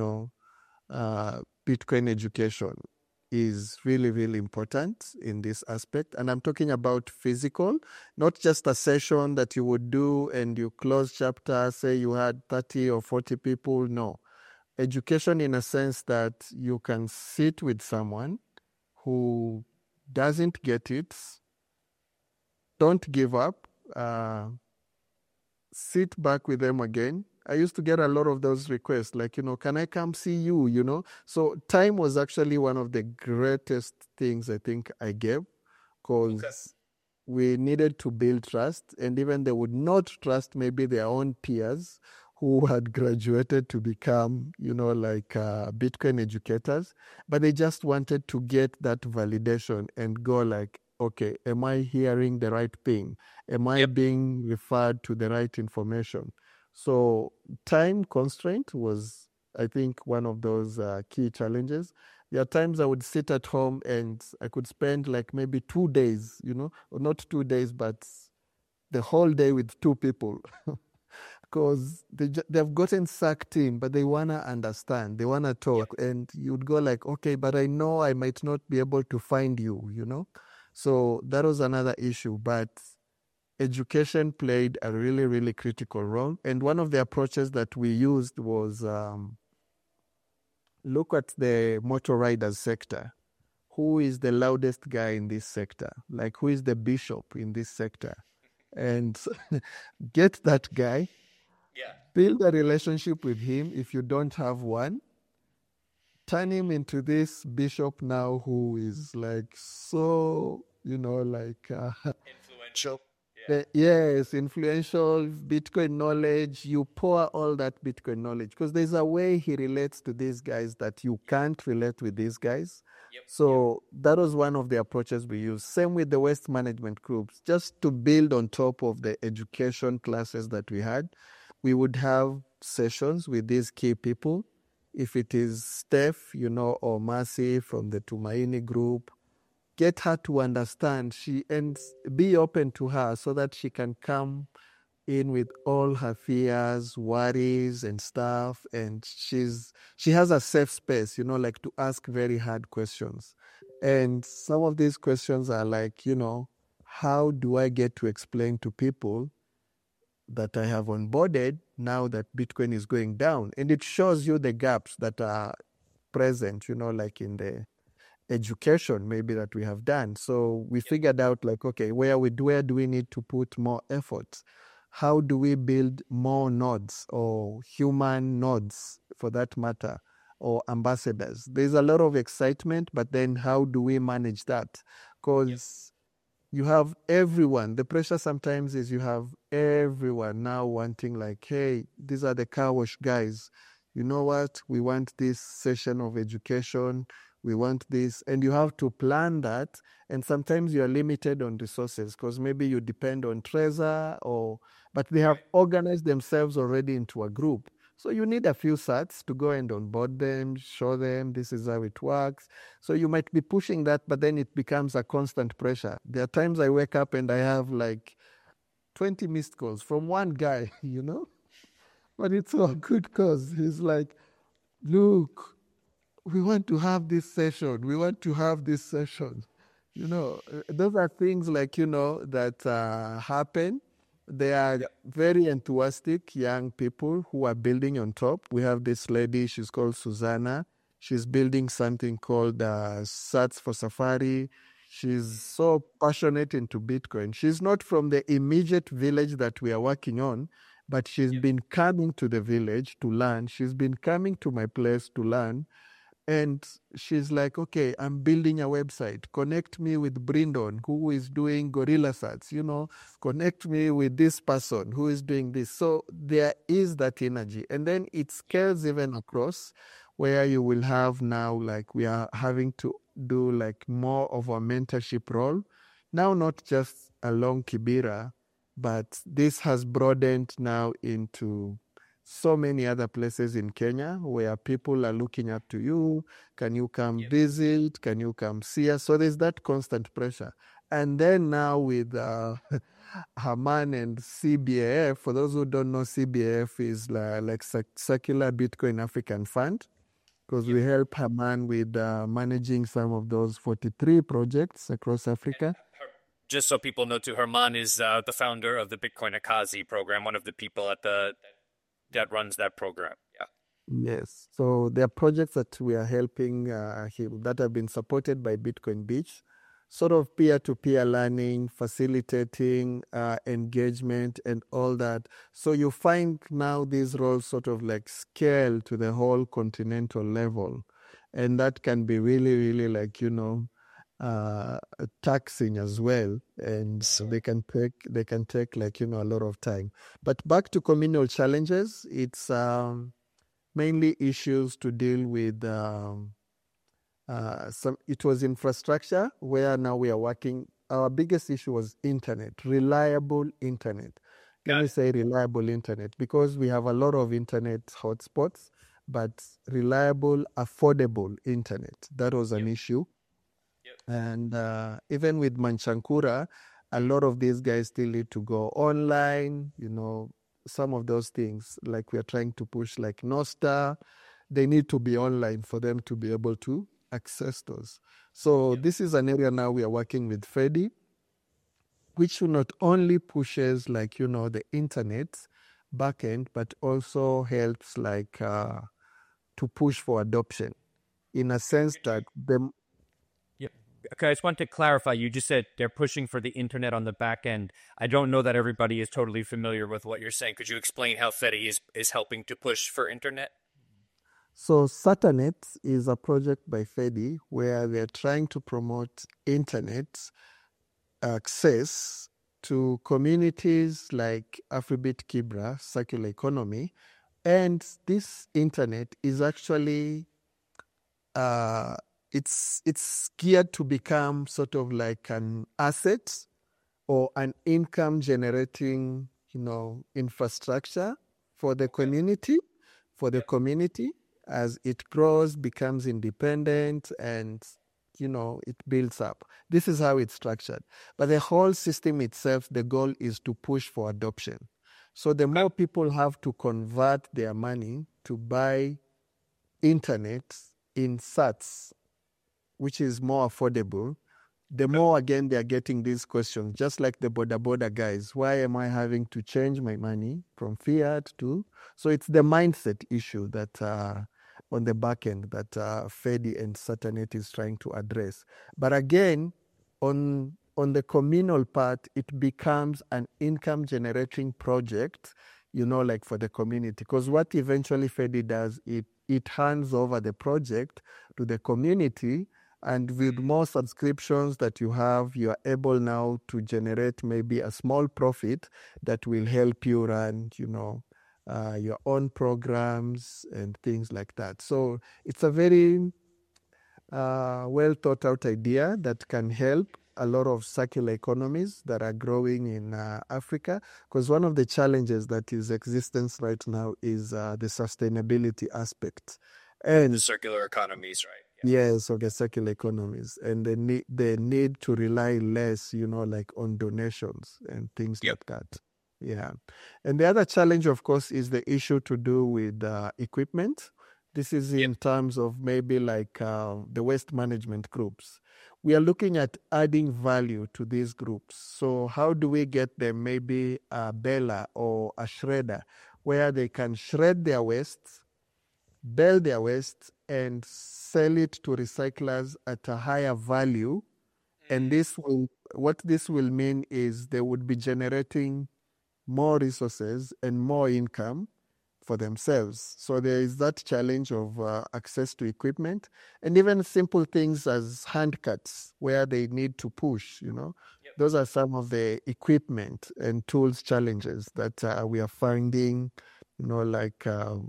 A: Bitcoin education is really, really important in this aspect. And I'm talking about physical, not just a session that you would do and you close chapter, say you had 30 or 40 people. No. Education in a sense that you can sit with someone who doesn't get it, don't give up, sit back with them again. I used to get a lot of those requests, like, can I come see you, So time was actually one of the greatest things I think I gave, because we needed to build trust, and even they would not trust maybe their own peers who had graduated to become, Bitcoin educators, but they just wanted to get that validation and go like, okay, am I hearing the right thing? Am I being referred to the right information? So time constraint was, I think, one of those key challenges. There are times I would sit at home and I could spend like maybe 2 days, or not 2 days, but the whole day with 2 people. Because they've gotten sucked in, but they want to understand, they want to talk. And you'd go like, okay, but I know I might not be able to find you, So that was another issue. But education played a really, really critical role. And one of the approaches that we used was look at the motor riders sector. Who is the loudest guy in this sector? Like, who is the bishop in this sector? And get that guy, build a relationship with him if you don't have one. Turn him into this bishop now who is like so,
B: influential.
A: Yes, influential Bitcoin knowledge. You pour all that Bitcoin knowledge because there's a way he relates to these guys that you can't relate with these guys. So that was one of the approaches we use. Same with the Waste management groups, just to build on top of the education classes that we had. We would have sessions with these key people. If it is Steph, or Mercy from the Tumaini group, get her to understand she and be open to her so that she can come in with all her fears, worries and stuff, and she has a safe space, like to ask very hard questions. And some of these questions are like, how do I get to explain to people that I have onboarded now that Bitcoin is going down? And it shows you the gaps that are present, like in the education maybe that we have done. So we figured out like, okay, where do we need to put more effort? How do we build more nodes or human nodes for that matter, or ambassadors? There's a lot of excitement, but then how do we manage that? Because you have everyone. The pressure sometimes is you have everyone now wanting like, hey, these are the car wash guys. You know what? We want this session of education. We want this. And you have to plan that. And sometimes you are limited on resources because maybe you depend on Trezor but they have organized themselves already into a group. So you need a few sats to go and onboard them, show them this is how it works. So you might be pushing that, but then it becomes a constant pressure. There are times I wake up and I have like 20 missed calls from one guy, But it's a good cause. He's like, look, we want to have this session. We want to have this session. Those are things like, that happen. They are very enthusiastic young people who are building on top. We have this lady, she's called Susanna. She's building something called Sats for Safari. She's so passionate into Bitcoin. She's not from the immediate village that we are working on, but she's been coming to the village to learn. She's been coming to my place to learn. And she's like, okay, I'm building a website. Connect me with Brindon, who is doing Gorilla Sats, connect me with this person who is doing this. So there is that energy. And then it scales even across where you will have now, like we are having to do like more of a mentorship role. Now, not just along Kibera, but this has broadened now into so many other places in Kenya where people are looking up to you. Can you come visit? Can you come see us? So there's that constant pressure. And then now with Haman and CBAF, for those who don't know, CBAF is like Circular Bitcoin African Fund, because we help Haman with managing some of those 43 projects across Africa.
B: Just so people know too, Herman is the founder of the Bitcoin Akazi program, one of the people that runs that program.
A: Yes. So there are projects that we are helping him that have been supported by Bitcoin Beach, sort of peer-to-peer learning, facilitating engagement and all that. So you find now these roles sort of like scale to the whole continental level. And that can be really, really like, taxing as well, and so they can take like a lot of time. But back to communal challenges, it's mainly issues to deal with. It was infrastructure where now we are working. Our biggest issue was internet, reliable internet. Let me say reliable internet, because we have a lot of internet hotspots, but reliable, affordable internet, that was an issue. And even with Manchankura, a lot of these guys still need to go online, some of those things, like we are trying to push like Nostar, they need to be online for them to be able to access those. So this is an area now we are working with Fedi, which not only pushes like, the internet backend, but also helps like to push for adoption in a sense that the
B: Okay, I just want to clarify. You just said they're pushing for the internet on the back end. I don't know that everybody is totally familiar with what you're saying. Could you explain how Fedi is helping to push for internet?
A: So Satanet is a project by Fedi where they're trying to promote internet access to communities like Afribit Kibra, circular economy, and this internet is actually it's geared to become sort of like an asset or an income generating, infrastructure for the community, as it grows, becomes independent, and it builds up. This is how it's structured. But the whole system itself, the goal is to push for adoption. So the more people have to convert their money to buy internet in sats, which is more affordable, the more again they're getting these questions, just like the border guys. Why am I having to change my money from fiat to? So it's the mindset issue that on the back end that FEDI and Satanet is trying to address. But again, on the communal part, it becomes an income generating project, like for the community. Because what eventually FEDI does, it hands over the project to the community. And with more subscriptions that you have, you are able now to generate maybe a small profit that will help you run, your own programs and things like that. So it's a very well thought out idea that can help a lot of circular economies that are growing in Africa. Because one of the challenges that is existence right now is the sustainability aspect. And
B: The circular economies, right?
A: yes, of the circular economies, and they need to rely less, like on donations and things
B: Yep.
A: like that. Yeah, and the other challenge, of course, is the issue to do with equipment. This is in terms of maybe like the waste management groups. We are looking at adding value to these groups. So how do we get them maybe a baler or a shredder where they can shred their waste, bale their waste, and sell it to recyclers at a higher value. And what this will mean is they would be generating more resources and more income for themselves. So there is that challenge of access to equipment, and even simple things as hand cuts where they need to push, Those are some of the equipment and tools challenges that we are finding, like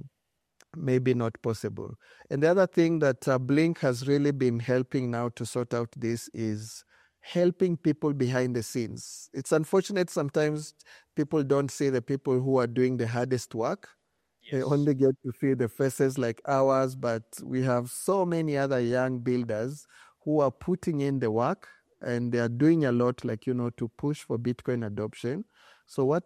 A: maybe not possible. And the other thing that Blink has really been helping now to sort out this is helping people behind the scenes. It's unfortunate sometimes people don't see the people who are doing the hardest work. They only get to see the faces like ours, but we have so many other young builders who are putting in the work, and they are doing a lot, like, to push for Bitcoin adoption. So what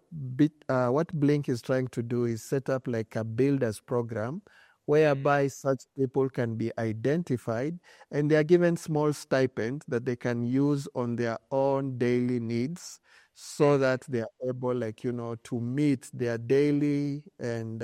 A: Blink is trying to do is set up like a builders program whereby such people can be identified, and they are given small stipend that they can use on their own daily needs, so that they are able, like, to meet their daily, and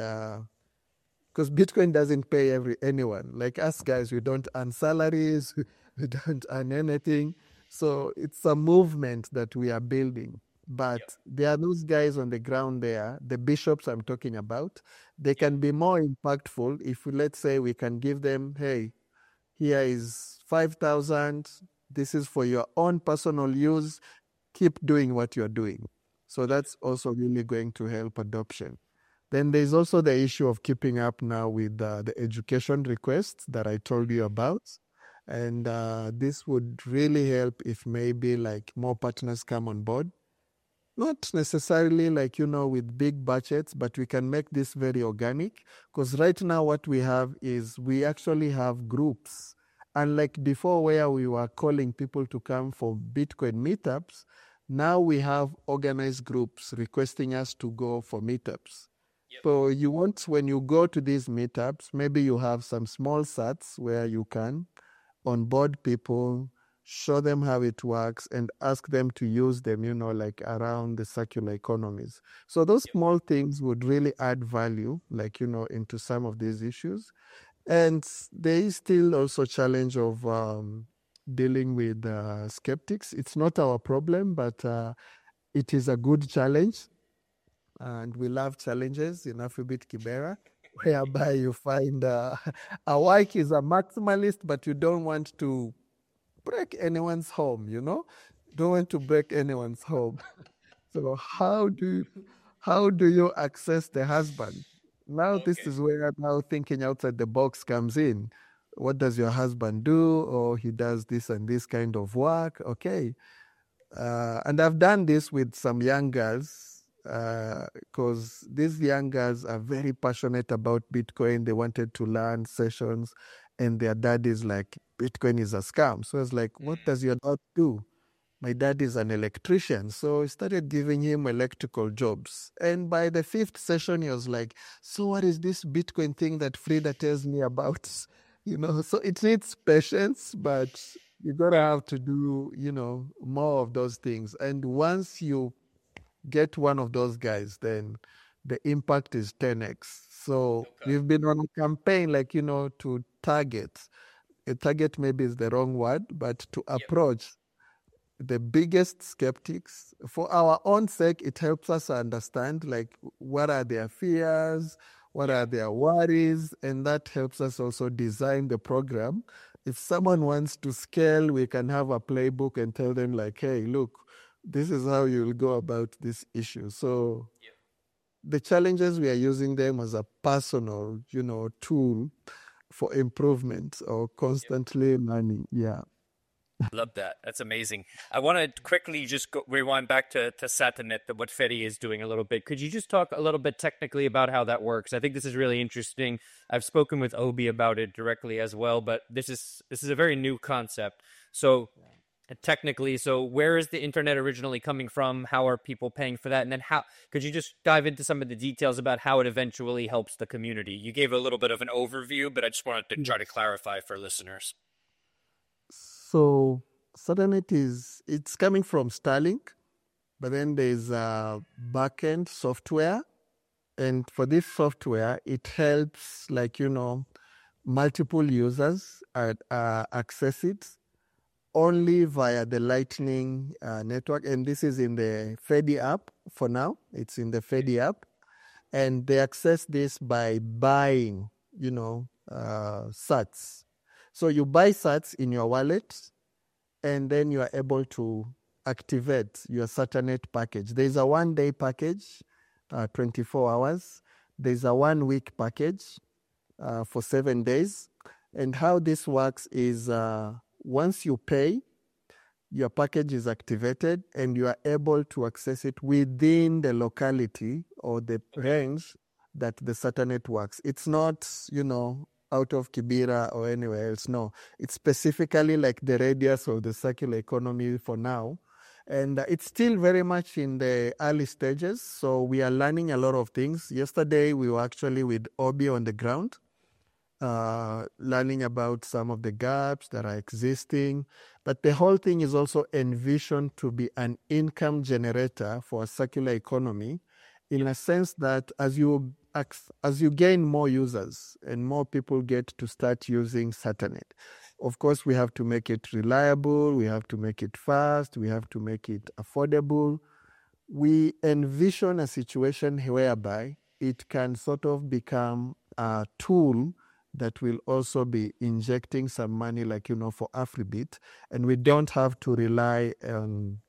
A: because Bitcoin doesn't pay anyone. Like us guys, we don't earn salaries, we don't earn anything. So it's a movement that we are building. But there are those guys on the ground there, the bishops I'm talking about. They can be more impactful if, let's say, we can give them, hey, here is 5,000. This is for your own personal use. Keep doing what you're doing. So that's also really going to help adoption. Then there's also the issue of keeping up now with the education requests that I told you about. And this would really help if maybe like more partners come on board. Not necessarily like, with big budgets, but we can make this very organic. Because right now what we have is we actually have groups. Unlike before where we were calling people to come for Bitcoin meetups, now we have organized groups requesting us to go for meetups. So when you go to these meetups, maybe you have some small sats where you can onboard people, show them how it works, and ask them to use them, like around the circular economies. So those small things would really add value, like, into some of these issues. And there is still also challenge of dealing with skeptics. It's not our problem, but it is a good challenge. And we love challenges in Afribit Kibera, whereby you find a work is a maximalist, but you don't want to break anyone's home, Don't want to break anyone's home. So how do you access the husband? Now this is where now thinking outside the box comes in. What does your husband do? Or he does this and this kind of work. Okay. And I've done this with some young girls because these young girls are very passionate about Bitcoin. They wanted to learn sessions, and their dad is like, Bitcoin is a scam. So I was like, what does your dad do? My dad is an electrician. So I started giving him electrical jobs. And by the fifth session, he was like, so what is this Bitcoin thing that Frida tells me about? So it needs patience, but you gotta have to do, more of those things. And once you get one of those guys, then the impact is 10x. So we've been on a campaign, like, to target. A target maybe is the wrong word, but to approach the biggest skeptics. For our own sake, it helps us understand, like, what are their fears, what are their worries, and that helps us also design the program. If someone wants to scale, we can have a playbook and tell them, like, hey, look, this is how you'll go about this issue. So the challenges, we are using them as a personal, tool for improvement or constantly learning. Yeah.
B: Love that. That's amazing. I want to quickly just rewind back to Satanet, what Fedi is doing a little bit. Could you just talk a little bit technically about how that works? I think this is really interesting. I've spoken with Obi about it directly as well, but this is a very new concept. So technically, so where is the internet originally coming from? How are people paying for that? And then how could you just dive into some of the details about how it eventually helps the community? You gave a little bit of an overview, but I just wanted to try to clarify for listeners.
A: So Satanet it's coming from Starlink, but then there's a backend software. And for this software, it helps, like, multiple users access it only via the Lightning network. And this is in the Fedi app for now. It's in the Fedi app. And they access this by buying, sats. So you buy sats in your wallet, and then you are able to activate your Satanet package. There's a 1-day package, 24 hours. There's a 1-week package for 7 days. And how this works is once you pay, your package is activated and you are able to access it within the locality or the range that the Satanet works. It's not, out of Kibera or anywhere else. No, it's specifically like the radius of the circular economy for now. And it's still very much in the early stages. So we are learning a lot of things. Yesterday, we were actually with Obi on the ground, learning about some of the gaps that are existing. But the whole thing is also envisioned to be an income generator for a circular economy, in a sense that as you gain more users and more people get to start using Satanet, of course, we have to make it reliable, we have to make it fast, we have to make it affordable. We envision a situation whereby it can sort of become a tool that will also be injecting some money, like, for Afribit, and we don't have to rely on,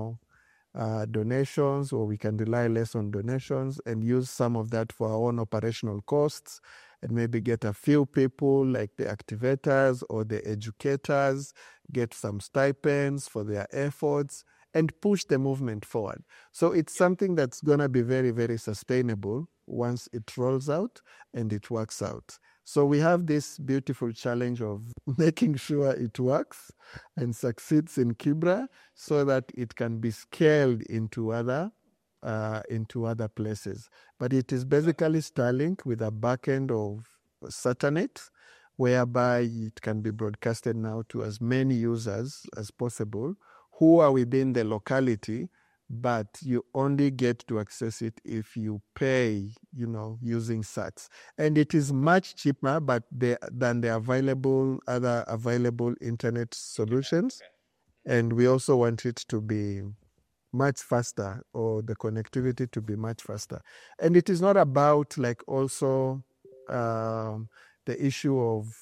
A: donations, or we can rely less on donations and use some of that for our own operational costs, and maybe get a few people like the activators or the educators, get some stipends for their efforts, and push the movement forward. So it's something that's going to be very, very sustainable once it rolls out and it works out. So we have this beautiful challenge of making sure it works and succeeds in Kibra so that it can be scaled into other places. But it is basically Starlink with a backend of Satanet, whereby it can be broadcasted now to as many users as possible who are within the locality, but you only get to access it if you pay, using sats. And it is much cheaper than the other available internet solutions. And we also want it to be much faster, or the connectivity to be much faster. And it is not about, like, also the issue of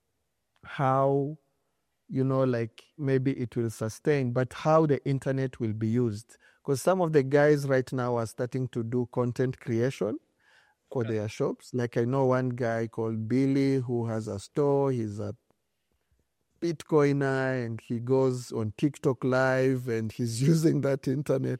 A: how, like, maybe it will sustain, but how the internet will be used. Because some of the guys right now are starting to do content creation for their shops. Like I know one guy called Billy who has a store. He's a Bitcoiner and he goes on TikTok live and he's using that internet,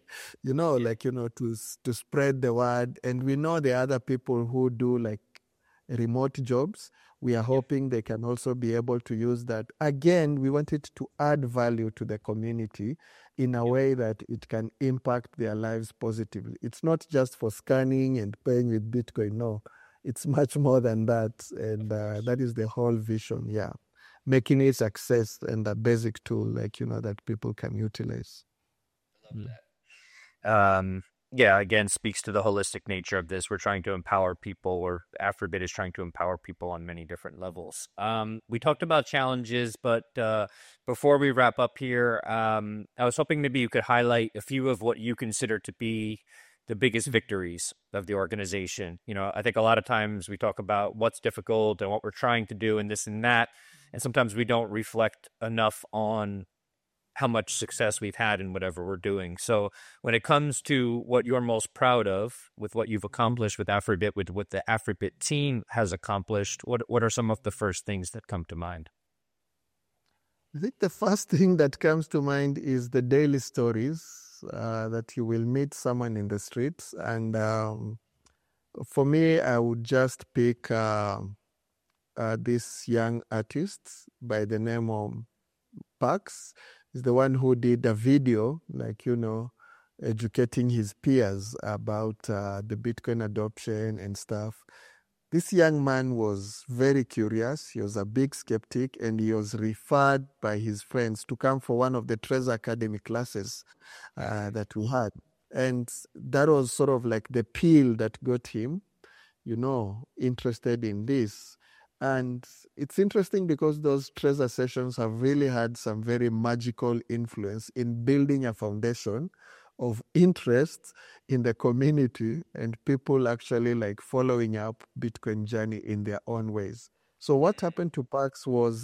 A: to spread the word. And we know the other people who do like remote jobs. We are hoping they can also be able to use that. Again, we want it to add value to the community in a way that it can impact their lives positively. It's not just for scanning and paying with Bitcoin. No, it's much more than that. And that is the whole vision. Yeah. Making it access and a basic tool that people can utilize.
B: I love that. Yeah, again, speaks to the holistic nature of this. We're trying to empower people, or Afrobit is trying to empower people on many different levels. We talked about challenges, but before we wrap up here, I was hoping maybe you could highlight a few of what you consider to be the biggest victories of the organization. I think a lot of times we talk about what's difficult and what we're trying to do and this and that, and sometimes we don't reflect enough on how much success we've had in whatever we're doing. So when it comes to what you're most proud of with what you've accomplished with Afrobit, with what the Afrobit team has accomplished, what are some of the first things that come to mind?
A: I think the first thing that comes to mind is the daily stories that you will meet someone in the streets. And for me, I would just pick this young artist by the name of Pax. Is the one who did a video, educating his peers about the Bitcoin adoption and stuff. This young man was very curious. He was a big skeptic, and he was referred by his friends to come for one of the Trezor Academy classes that we had. And that was sort of like the peel that got him, interested in this. And it's interesting because those Trezor sessions have really had some very magical influence in building a foundation of interest in the community and people actually like following up Bitcoin journey in their own ways. So what happened to Pax was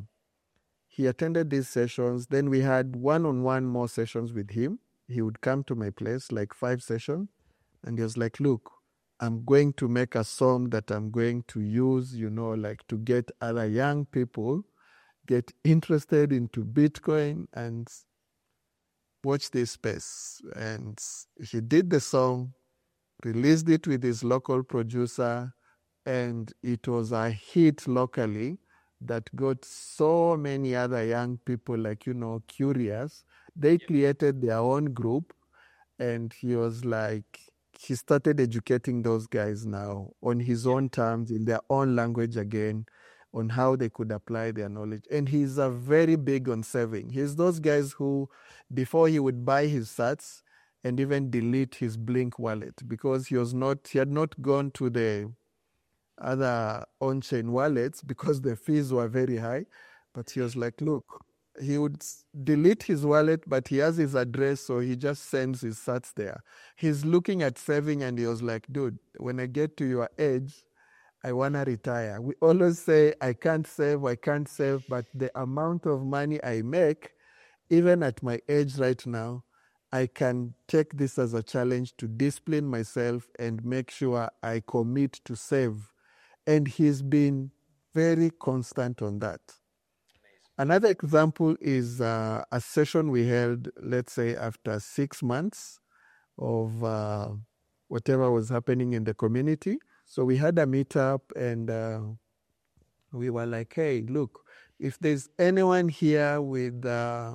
A: he attended these sessions. Then we had one-on-one more sessions with him. He would come to my place, like 5 sessions, and he was like, look, I'm going to make a song that I'm going to use, to get other young people get interested into Bitcoin and watch this space. And he did the song, released it with his local producer, and it was a hit locally that got so many other young people curious. They created their own group, and he was like, he started educating those guys now on his own terms, in their own language again, on how they could apply their knowledge. And he's a very big on saving. He's those guys who, before he would buy his sats and even delete his Blink wallet, because he had not gone to the other on-chain wallets because the fees were very high. But he was like, look, he would delete his wallet, but he has his address, so he just sends his sats there. He's looking at saving, and he was like, dude, when I get to your age, I want to retire. We always say, I can't save, but the amount of money I make, even at my age right now, I can take this as a challenge to discipline myself and make sure I commit to save. And he's been very constant on that. Another example is a session we held, let's say, after 6 months of whatever was happening in the community. So we had a meetup, and we were like, hey, look, if there's anyone here with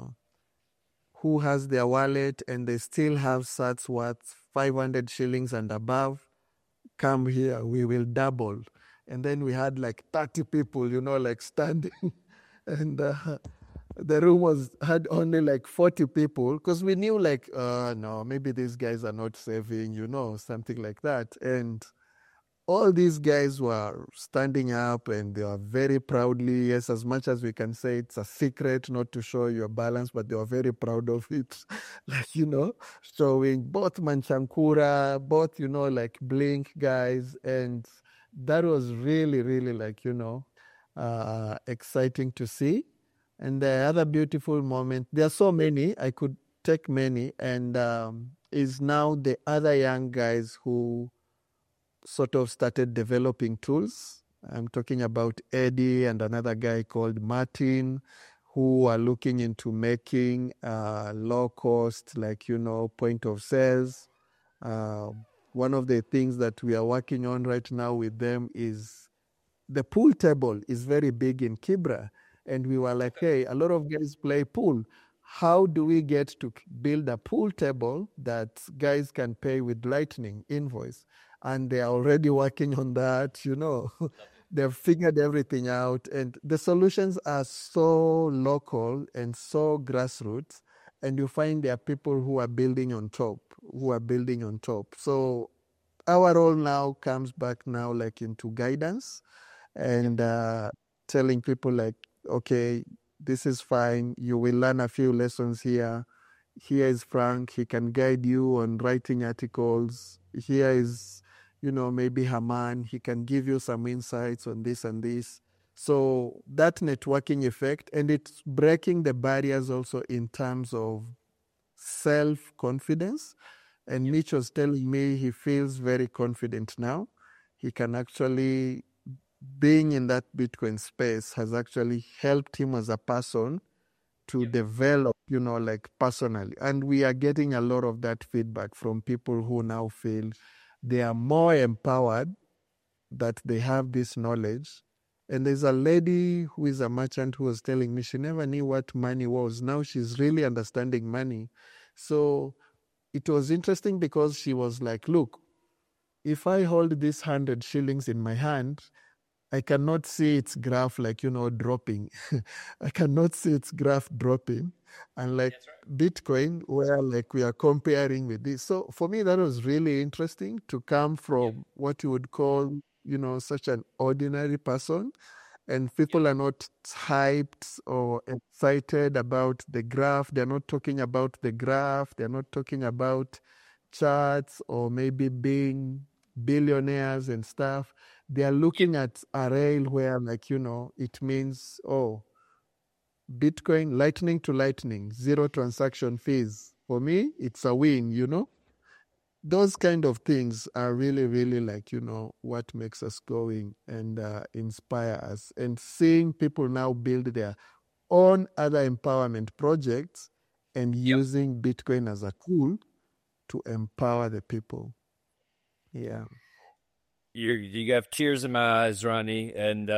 A: who has their wallet and they still have sats worth 500 shillings and above, come here, we will double. And then we had like 30 people, standing. And the room had only like 40 people, because we knew no, maybe these guys are not saving, something like that. And all these guys were standing up, and they were very proudly, yes, as much as we can say it's a secret not to show your balance, but they were very proud of it. Showing both Manchankura, both, Blink guys. And that was really, really exciting to see. And the other beautiful moment, there are so many, I could take many, and is now the other young guys who sort of started developing tools. I'm talking about Eddie and another guy called Martin, who are looking into making low cost, like, point of sales. Uh, One of the things that we are working on right now with them is the pool table is very big in Kibra. And we were like, hey, a lot of guys play pool. How do we get to build a pool table that guys can pay with Lightning invoice? And they are already working on that, They've figured everything out. And the solutions are so local and so grassroots. And you find there are people who are building on top, So our role now comes back now like into guidance and telling people like, okay, this is fine. You will learn a few lessons here. Here is Frank. He can guide you on writing articles. Here is, maybe Haman. He can give you some insights on this and this. So that networking effect, and it's breaking the barriers also in terms of self-confidence. And Mitch was telling me he feels very confident now. He can actually, being in that Bitcoin space has actually helped him as a person to develop, like personally. And we are getting a lot of that feedback from people who now feel they are more empowered, that they have this knowledge. And there's a lady who is a merchant who was telling me she never knew what money was. Now she's really understanding money. So it was interesting because she was like, look, if I hold this 100 shillings in my hand, I cannot see its graph like, dropping. I cannot see its graph dropping. And like Bitcoin, where like we are comparing with this. So for me, that was really interesting to come from what you would call, such an ordinary person. And people are not hyped or excited about the graph. They're not talking about the graph. They're not talking about charts or maybe being billionaires and stuff. They are looking at a rail where, like, it means, oh, Bitcoin, lightning to lightning, zero transaction fees. For me, it's a win. Those kind of things are really, really like, what makes us going and inspire us. And seeing people now build their own other empowerment projects and using Bitcoin as a tool to empower the people. Yeah.
B: You have tears in my eyes, Ronnie, and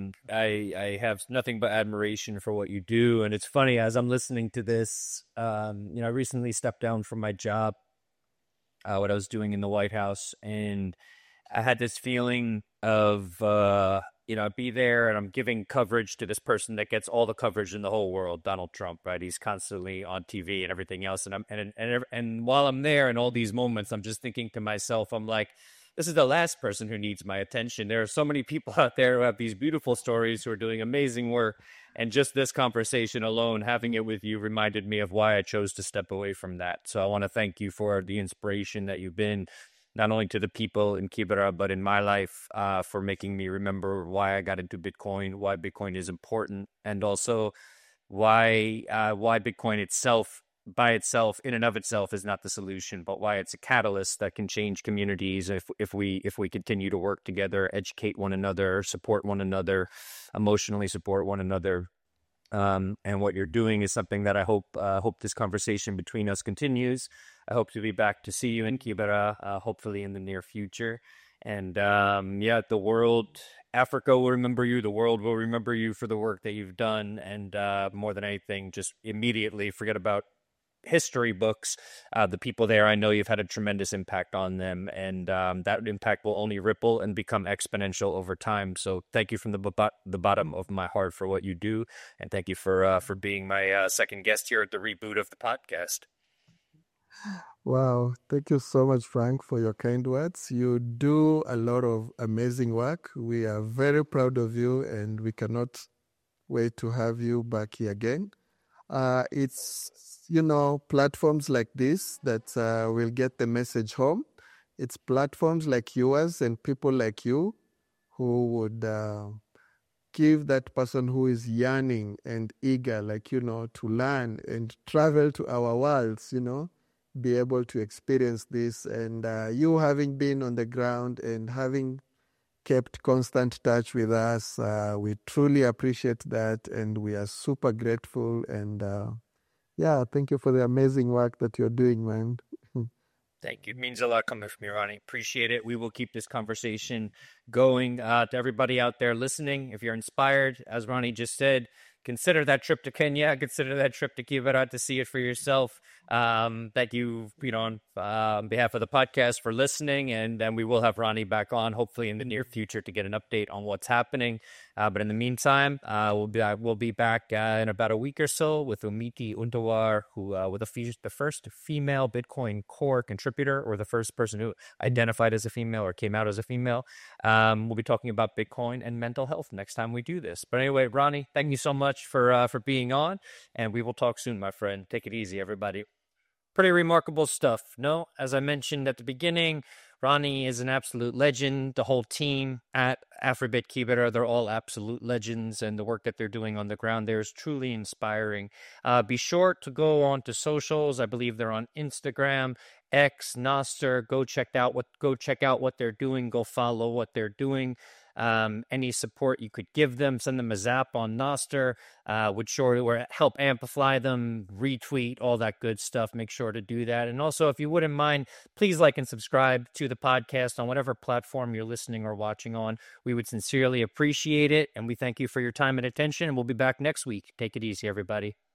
B: I have nothing but admiration for what you do. And it's funny, as I'm listening to this, I recently stepped down from my job, what I was doing in the White House, and I had this feeling of I'd be there and I'm giving coverage to this person that gets all the coverage in the whole world, Donald Trump, right? He's constantly on TV and everything else, and while I'm there in all these moments, I'm just thinking to myself, I'm like, this is the last person who needs my attention. There are so many people out there who have these beautiful stories, who are doing amazing work. And just this conversation alone, having it with you, reminded me of why I chose to step away from that. So I want to thank you for the inspiration that you've been, not only to the people in Kibera, but in my life, for making me remember why I got into Bitcoin, why Bitcoin is important, and also why Bitcoin itself, by itself, in and of itself, is not the solution, but why it's a catalyst that can change communities if we continue to work together, educate one another, support one another, emotionally support one another. And what you're doing is something that I hope this conversation between us continues. I hope to be back to see you in Kibera, hopefully in the near future. And the world, Africa will remember you. The world will remember you for the work that you've done. And more than anything, just immediately forget about history books. The people there, I know you've had a tremendous impact on them, and that impact will only ripple and become exponential over time. So thank you from the bottom of my heart for what you do, and thank you for being my second guest here at the reboot of the podcast.
A: Wow, thank you so much, Frank, for your kind words. You do a lot of amazing work. We are very proud of you, and we cannot wait to have you back here again. It's, platforms like this that will get the message home. It's platforms like yours and people like you who would give that person who is yearning and eager, like, to learn and travel to our worlds, be able to experience this. And you having been on the ground and having kept constant touch with us, we truly appreciate that, and we are super grateful. And yeah, thank you for the amazing work that you're doing, man.
B: Thank you. It means a lot coming from you, Ronnie. Appreciate it. We will keep this conversation going. To everybody out there listening, if you're inspired, as Ronnie just said, consider that trip to Kenya, consider that trip to Kibera to see it for yourself. Thank you, on behalf of the podcast for listening. And then we will have Ronnie back on, hopefully in the near future, to get an update on what's happening. But in the meantime, we'll be back in about a week or so with Umiti Undawar, who with the first female Bitcoin Core contributor, or the first person who identified as a female or came out as a female. We'll be talking about Bitcoin and mental health next time we do this. But anyway, Ronnie, thank you so much for being on, and we will talk soon, my friend. Take it easy, everybody. Pretty remarkable stuff, no? As I mentioned at the beginning, Ronnie is an absolute legend. The whole team at Afribit Kibera, they're all absolute legends, and the work that they're doing on the ground there is truly inspiring. Be sure to go on to socials. I believe they're on Instagram, X, Nostr. Go check out what they're doing. Go follow what they're doing. Any support you could give them, send them a zap on Nostr, would sure help amplify them, retweet, all that good stuff. Make sure to do that. And also, if you wouldn't mind, please like and subscribe to the podcast on whatever platform you're listening or watching on. We would sincerely appreciate it. And we thank you for your time and attention. And we'll be back next week. Take it easy, everybody.